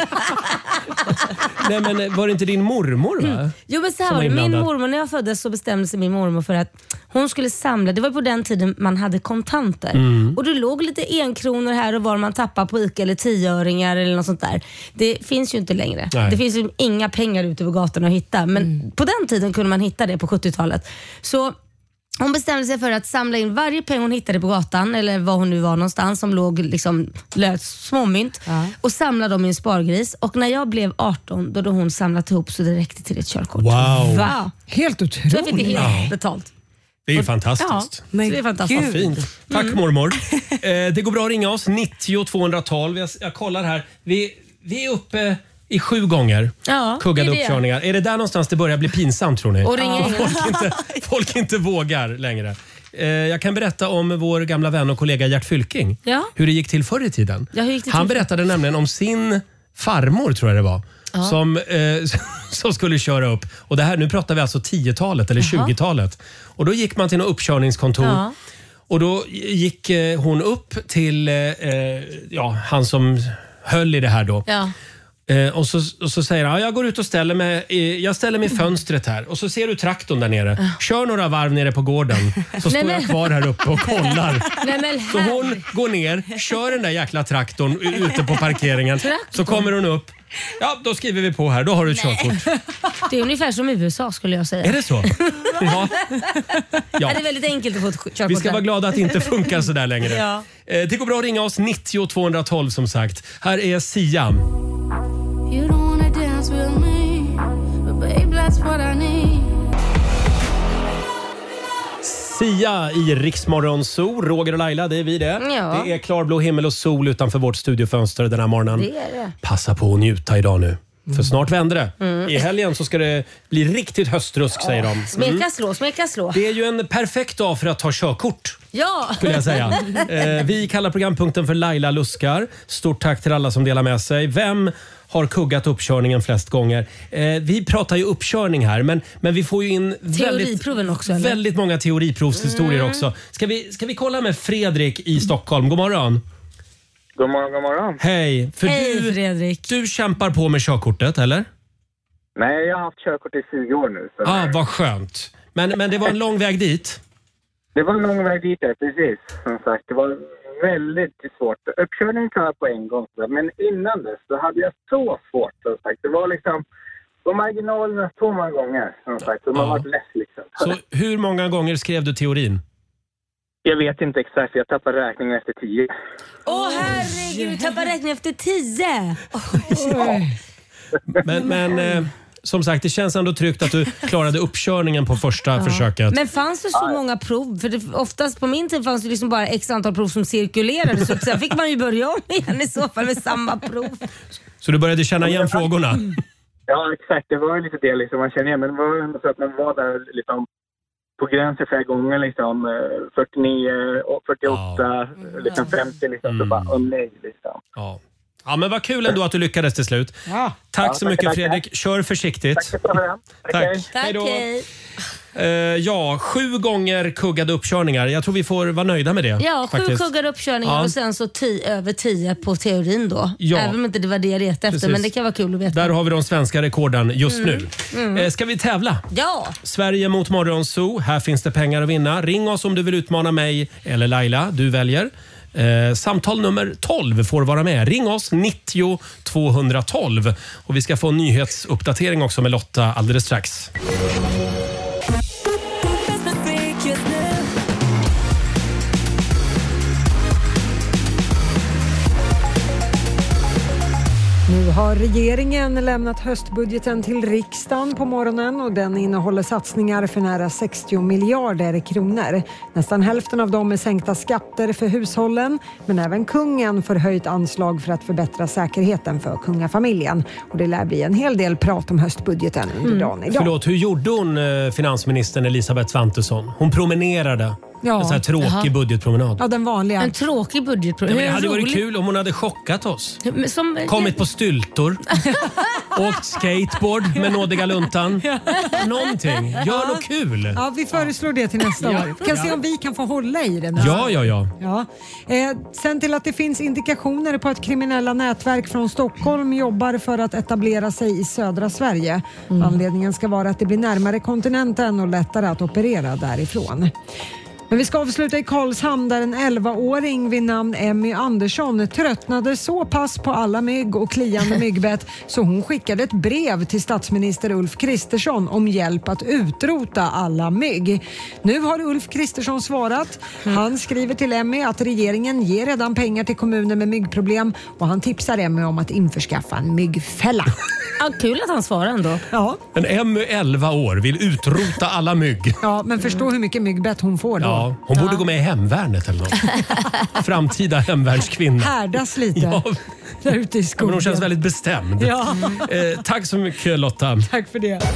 Nej, men var det inte din mormor va? Mm. Jo, men så här Som var var det. Min inblandad? mormor, när jag föddes så bestämde sig min mormor för att hon skulle samla, det var på den tiden man hade kontanter. Mm. Och det låg lite enkronor här och var man tappar på Ica eller tioöringar eller något sånt där. Det finns ju inte längre. Nej. Det finns ju inga pengar ute på gatorna att hitta. Men på den tiden kunde man hitta det på sjuttiotalet. Så hon bestämde sig för att samla in varje peng hon hittade på gatan eller var hon nu var någonstans som låg liksom lös småmynt och samla dem i en spargris. Och när jag blev arton då hade hon samlat ihop så det räckte till ett körkort. Wow. Va? Helt otroligt. Så jag fick det helt Ja. betalt. Det är ju Och- fantastiskt. Ja, så det är fantastiskt. Vad fint. Tack Mm. mormor. Eh, det går bra att ringa oss, nittio tvåhundratolv. Jag, jag kollar här. Vi, vi är uppe i sju gånger Ja, kuggade det är det. uppkörningar. Är det där någonstans det börjar bli pinsamt tror ni? Och ringa Ja. in. folk, inte, folk inte vågar längre. Eh, jag kan berätta om vår gamla vän och kollega Gert Fylking. Ja. Hur det gick till förr i tiden. Ja, hur gick det Han till? berättade nämligen om sin farmor tror jag det var. Ja. Som, eh, som skulle köra upp. Och det här, nu pratar vi alltså tiotalet eller Jaha. tjugotalet. Och då gick man till något uppkörningskontor. Ja. Och då gick eh, hon upp till eh, eh, ja, han som höll i det här då. Ja. Eh, och, så, och så säger han, ja, jag går ut och ställer mig, i, jag ställer mig i fönstret här. Och så ser du traktorn där nere. Kör några varv nere på gården. Så står Nej, jag men- kvar här uppe och kollar. Nej, men Så hon går ner, kör den där jäkla traktorn u- ute på parkeringen. Så kommer hon upp. Ja, då skriver vi på här. Då har du ett körkort. Det är ungefär som i U S A skulle jag säga. Är det så? Ja. Ja. Ja. Det är väldigt enkelt att få ett körkort. Vi ska där. vara glada att det inte funkar så där längre. Ja. Eh, Det går bra att ringa oss, nittio tvåhundratolv som sagt. Här är Sia. You don't wanna dance with me, but babe, that's what I need. Sia i Riksmorgon Zoo. Roger och Laila, det är vi det. Ja. Det är klarblå himmel och sol utanför vårt studiofönster den här morgonen. Det är det. Passa på att njuta idag nu. För snart vänder det. Mm. I helgen så ska det bli riktigt höstrusk säger de. Mm. Smeka slå, smeka slå. Det är ju en perfekt dag för att ta körkort. Ja! Skulle jag säga. Eh, vi kallar programpunkten för Laila luskar. Stort tack till alla som delar med sig. Vem har kuggat uppkörningen flest gånger? Eh, vi pratar ju uppkörning här, men, men vi får ju in väldigt, Teoriproven också, eller? väldigt många teoriprovshistorier Mm. också. Ska vi, ska vi kolla med Fredrik i Stockholm? God morgon. God morgon, god morgon. Hej. För Hej, du, Fredrik. du kämpar på med körkortet, eller? Nej, jag har haft körkort i tjugo år nu. Så Ah, vad skönt. Men, men det var en lång väg dit. det var en lång väg dit, där, precis. Som sagt, det var väldigt svårt. Uppkörningen klarade jag på en gång. Men innan dess så hade jag så svårt. Som sagt. Det var liksom på marginalerna så många gånger. Som sagt. Så man var less liksom. Så hur många gånger skrev du teorin? Jag vet inte exakt, jag tappade räkningen efter tio. Åh herregud, du tappar räkningen efter tio. Men, men eh, som sagt, det känns ändå tryggt att du klarade uppkörningen på första försöket. Men fanns det så många prov? För det, oftast på min tid fanns det liksom bara x antal prov som cirkulerade. Så sen fick man ju börja om igen i så fall med samma prov. Så du började känna igen frågorna? Ja, exakt. Det var ju lite det liksom. Man känner igen. Men det var ändå så att man var där liksom på gränsen flera gånger liksom. eh, fyrtionio, och fyrtioåtta, liksom femtio liksom. Så bara, åh nej liksom. Ja. Ja, men vad kul ändå att du lyckades till slut. Ja. Tack Ja, så tack, mycket tack, Fredrik. Kör försiktigt. Tack för det. Tack. Tack, Hej då. hej. Eh, ja, sju gånger kuggade uppkörningar. Jag tror vi får vara nöjda med det. Ja, sju faktiskt. kuggade uppkörningar Ja. och sen så tio, över tio på teorin då. Ja. Även om inte det var det jag letade efter, Precis. men det kan vara kul att veta. Där har vi de svenska rekorden just Mm. nu. Mm. Eh, ska vi tävla? Ja! Sverige mot Morgonzoo. Här finns det pengar att vinna. Ring oss om du vill utmana mig eller Laila. Du väljer. Eh, samtal nummer tolv får vara med. Ring oss nittio tvåhundratolv. Och vi ska få en nyhetsuppdatering också med Lotta alldeles strax. Nu har regeringen lämnat höstbudgeten till riksdagen på morgonen och den innehåller satsningar för nära sextio miljarder kronor. Nästan hälften av dem är sänkta skatter för hushållen, men även kungen får höjt anslag för att förbättra säkerheten för kungafamiljen. Och det lär bli en hel del prat om höstbudgeten under mm. dagen idag. Förlåt, hur gjorde hon finansministern Elisabeth Svantesson? Hon promenerade. Ja. En sån här tråkig Aha. budgetpromenad. Ja, den vanliga. En tråkig budgetpromenad. Det hade varit kul om hon hade chockat oss. Som... Kommit på styltor. Åkt skateboard med nådiga luntan. Ja. Någonting. Gör något kul. Ja, vi föreslår det till nästa ja. år. Vi kan ja. se om vi kan få hålla i den. Ja, ja, ja. ja. Eh, sen till att det finns indikationer på att kriminella nätverk från Stockholm jobbar för att etablera sig i södra Sverige. Mm. Anledningen ska vara att det blir närmare kontinenten och lättare att operera därifrån. Men vi ska avsluta i Karlshamn där en elvaåring vid namn Emmy Andersson tröttnade så pass på alla mygg och kliande myggbett så hon skickade ett brev till statsminister Ulf Kristersson om hjälp att utrota alla mygg. Nu har Ulf Kristersson svarat. Han skriver till Emmy att regeringen ger redan pengar till kommuner med myggproblem och han tipsar Emmy om att införskaffa en myggfälla. Ja, kul att han svarar ändå. Ja. En Emmy elva år vill utrota alla mygg. Ja, men förstå hur mycket myggbett hon får då. Ja, hon borde ja. gå med i hemvärnet eller något. Framtida hemvärnskvinna. Härdas lite ja. där ute i skogen. Men hon känns väldigt bestämd. Ja. Eh, tack så mycket Lotta. Tack för det.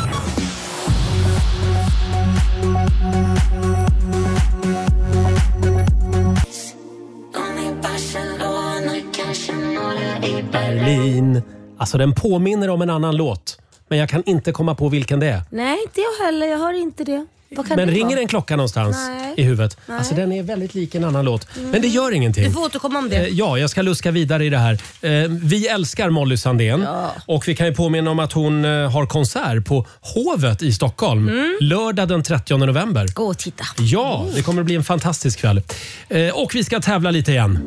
Berlin. Alltså den påminner om en annan låt. Men jag kan inte komma på vilken det är. Nej, inte jag heller. Jag har inte det. Men det ringer vara? en klocka någonstans Nej. i huvudet? Nej. Alltså den är väldigt lik en annan låt. Mm. Men det gör ingenting. Du får återkomma om det. Eh, ja, jag ska luska vidare i det här. Eh, vi älskar Molly Sandén. Ja. Och vi kan ju påminna om att hon eh, har konsert på Hovet i Stockholm. Mm. Lördag den trettionde november. Gå och titta. Ja, det kommer att bli en fantastisk kväll. Eh, och vi ska tävla lite igen.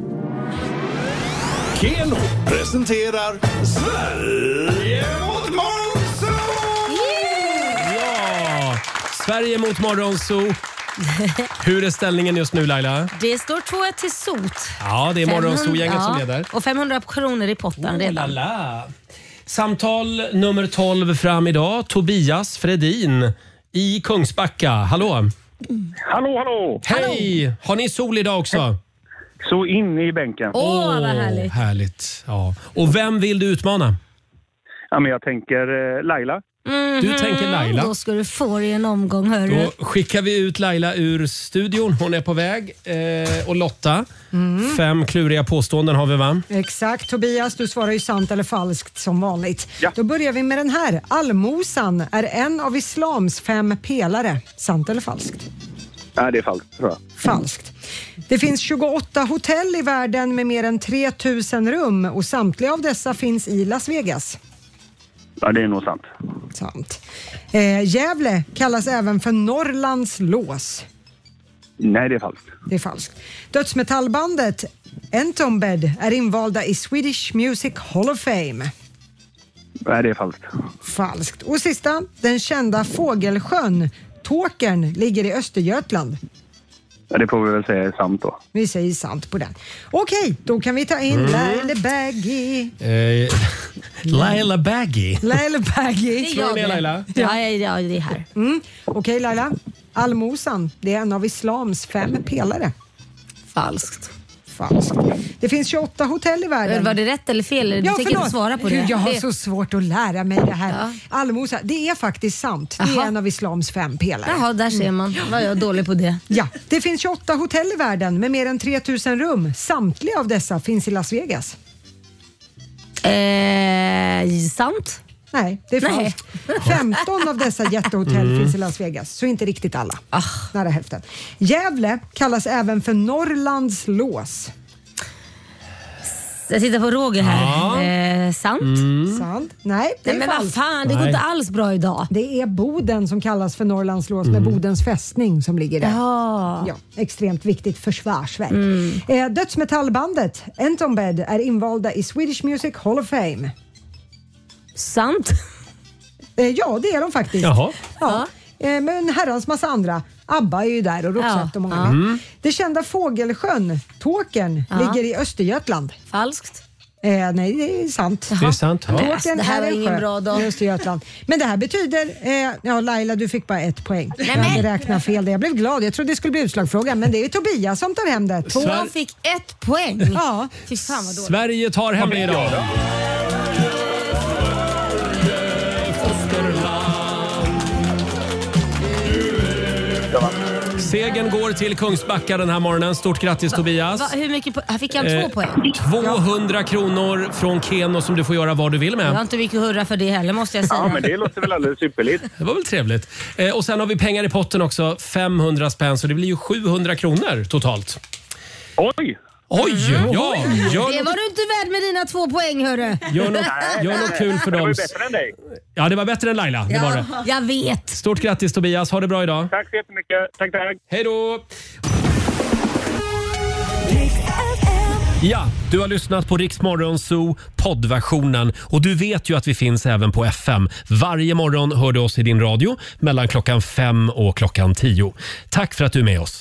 Keno presenterar Sverige mot Morgonzoo! Ja, Sverige mot Morgonzoo. Hur är ställningen just nu Laila? Det står två ett till Sot. Ja, det är Morgonzoo-gänget ja, som leder. Och femhundra kronor i potten redan. Oh, lala. Samtal nummer tolv fram idag. Tobias Fredin i Kungsbacka. Hallå? Mm. Hallå, hallå! Hej! Har ni sol idag också? Så in i bänken. Åh, oh, vad härligt. Härligt. Ja. Och vem vill du utmana? Ja, men jag tänker eh, Laila. Mm-hmm. Du tänker Laila. Då ska du få dig en omgång, hörru. Då skickar vi ut Laila ur studion. Hon är på väg. Eh, och Lotta, mm. fem kluriga påståenden har vi, va? Exakt. Tobias, du svarar ju sant eller falskt som vanligt. Ja. Då börjar vi med den här. Allmosan är en av islams fem pelare. Sant eller falskt? Nej, det är falskt, tror jag. Falskt. Det finns tjugoåtta hotell i världen med mer än tre tusen rum och samtliga av dessa finns i Las Vegas. Ja, det är nog sant. Sant. Eh, Gävle kallas även för Norrlands lås. Nej, det är falskt. Det är falskt. Dödsmetallbandet Entombed är invalda i Swedish Music Hall of Fame. Nej, det är falskt. Falskt. Och sista, den kända fågelsjön Tåkern ligger i Östergötland. Ja, det får vi väl säga är sant då. Vi säger sant på den. Okej, då kan vi ta in mm. Laila Baggy. Eh, Laila Baggy. Laila Baggy. Det är jag med, Laila. Ja, ja, ja, det är här. Mm. Okej, Laila. Allmosan, det är en av islams fem pelare. Falskt. Falskt. Det finns tjugoåtta hotell i världen. Var det rätt eller fel? Du ja, tänker inte svara på det. Jag har det... så svårt att lära mig det här. Ja. Allmosa, det är faktiskt sant. Det Aha. är en av islams fem pelare. Jaha, där ser man. Var jag dålig på det. Ja, det finns tjugoåtta hotell i världen med mer än tre tusen rum. Samtliga av dessa finns i Las Vegas. Eh, sant? Nej, det är falskt. femton av dessa jättehotell mm. finns i Las Vegas, så inte riktigt alla. Ah. Nära hälften. Gävle kallas även för Norrlands lås. Jag tittar på Roger här. Ja. Eh, sant? Mm. Sant? Nej, det Nej, är men falskt. vad fan, det går Nej. inte alls bra idag. Det är Boden som kallas för Norrlands lås mm. med Bodens fästning som ligger där. Ja. Ja, extremt viktigt försvarsverk. Mm. Eh, dödsmetallbandet Entombed är invalda i Swedish Music Hall of Fame. Sant? Eh, ja, det är de faktiskt. Jaha. Ja. Eh, men en herrans massa andra. ABBA är ju där och Roxette Ja. och många Ja. med. Mm. Det kända fågelsjön Tåkern Ja. ligger i Östergötland. Falskt? Eh, nej, det är sant. Det är sant. Ja. Tåkern Det här är var en ingen sjö bra dag. i Östergötland. Men det här betyder, eh, ja Laila du fick bara ett poäng. Nej, Jag men- hade räknat fel. Jag blev glad. Jag trodde det skulle bli utslagsfråga, men det är Tobias som tar hem det. Två Sver- fick ett poäng. Ja. Fy fan vad dåligt. Sverige tar hem det idag. Segern går till Kungsbacka den här morgonen. Stort grattis Tobias. Va, hur mycket po- här fick han två Eh, poäng? tvåhundra kronor från Keno som du får göra vad du vill Jag har med. inte mycket hurra för det heller måste jag säga. Ja, men det låter väl alldeles ypperligt. Det var väl trevligt. Eh, och sen har vi pengar i potten också. femhundra spänn, så det blir ju sjuhundra kronor totalt. Oj! Oj! Ja, gör, Det var något, du inte värd med dina två poäng hörru. gör, något, gör något kul för Det var dem. ju bättre än dig. Ja, det var bättre än Laila. Det var det. Jag vet. Stort grattis Tobias. Ha det bra idag. Tack så jättemycket. Tack, tack. Hej då! Ja, du har lyssnat på Rix Morgon Zoo poddversionen och du vet ju att vi finns även på F M. Varje morgon hör du oss i din radio mellan klockan fem och klockan tio. Tack för att du är med oss.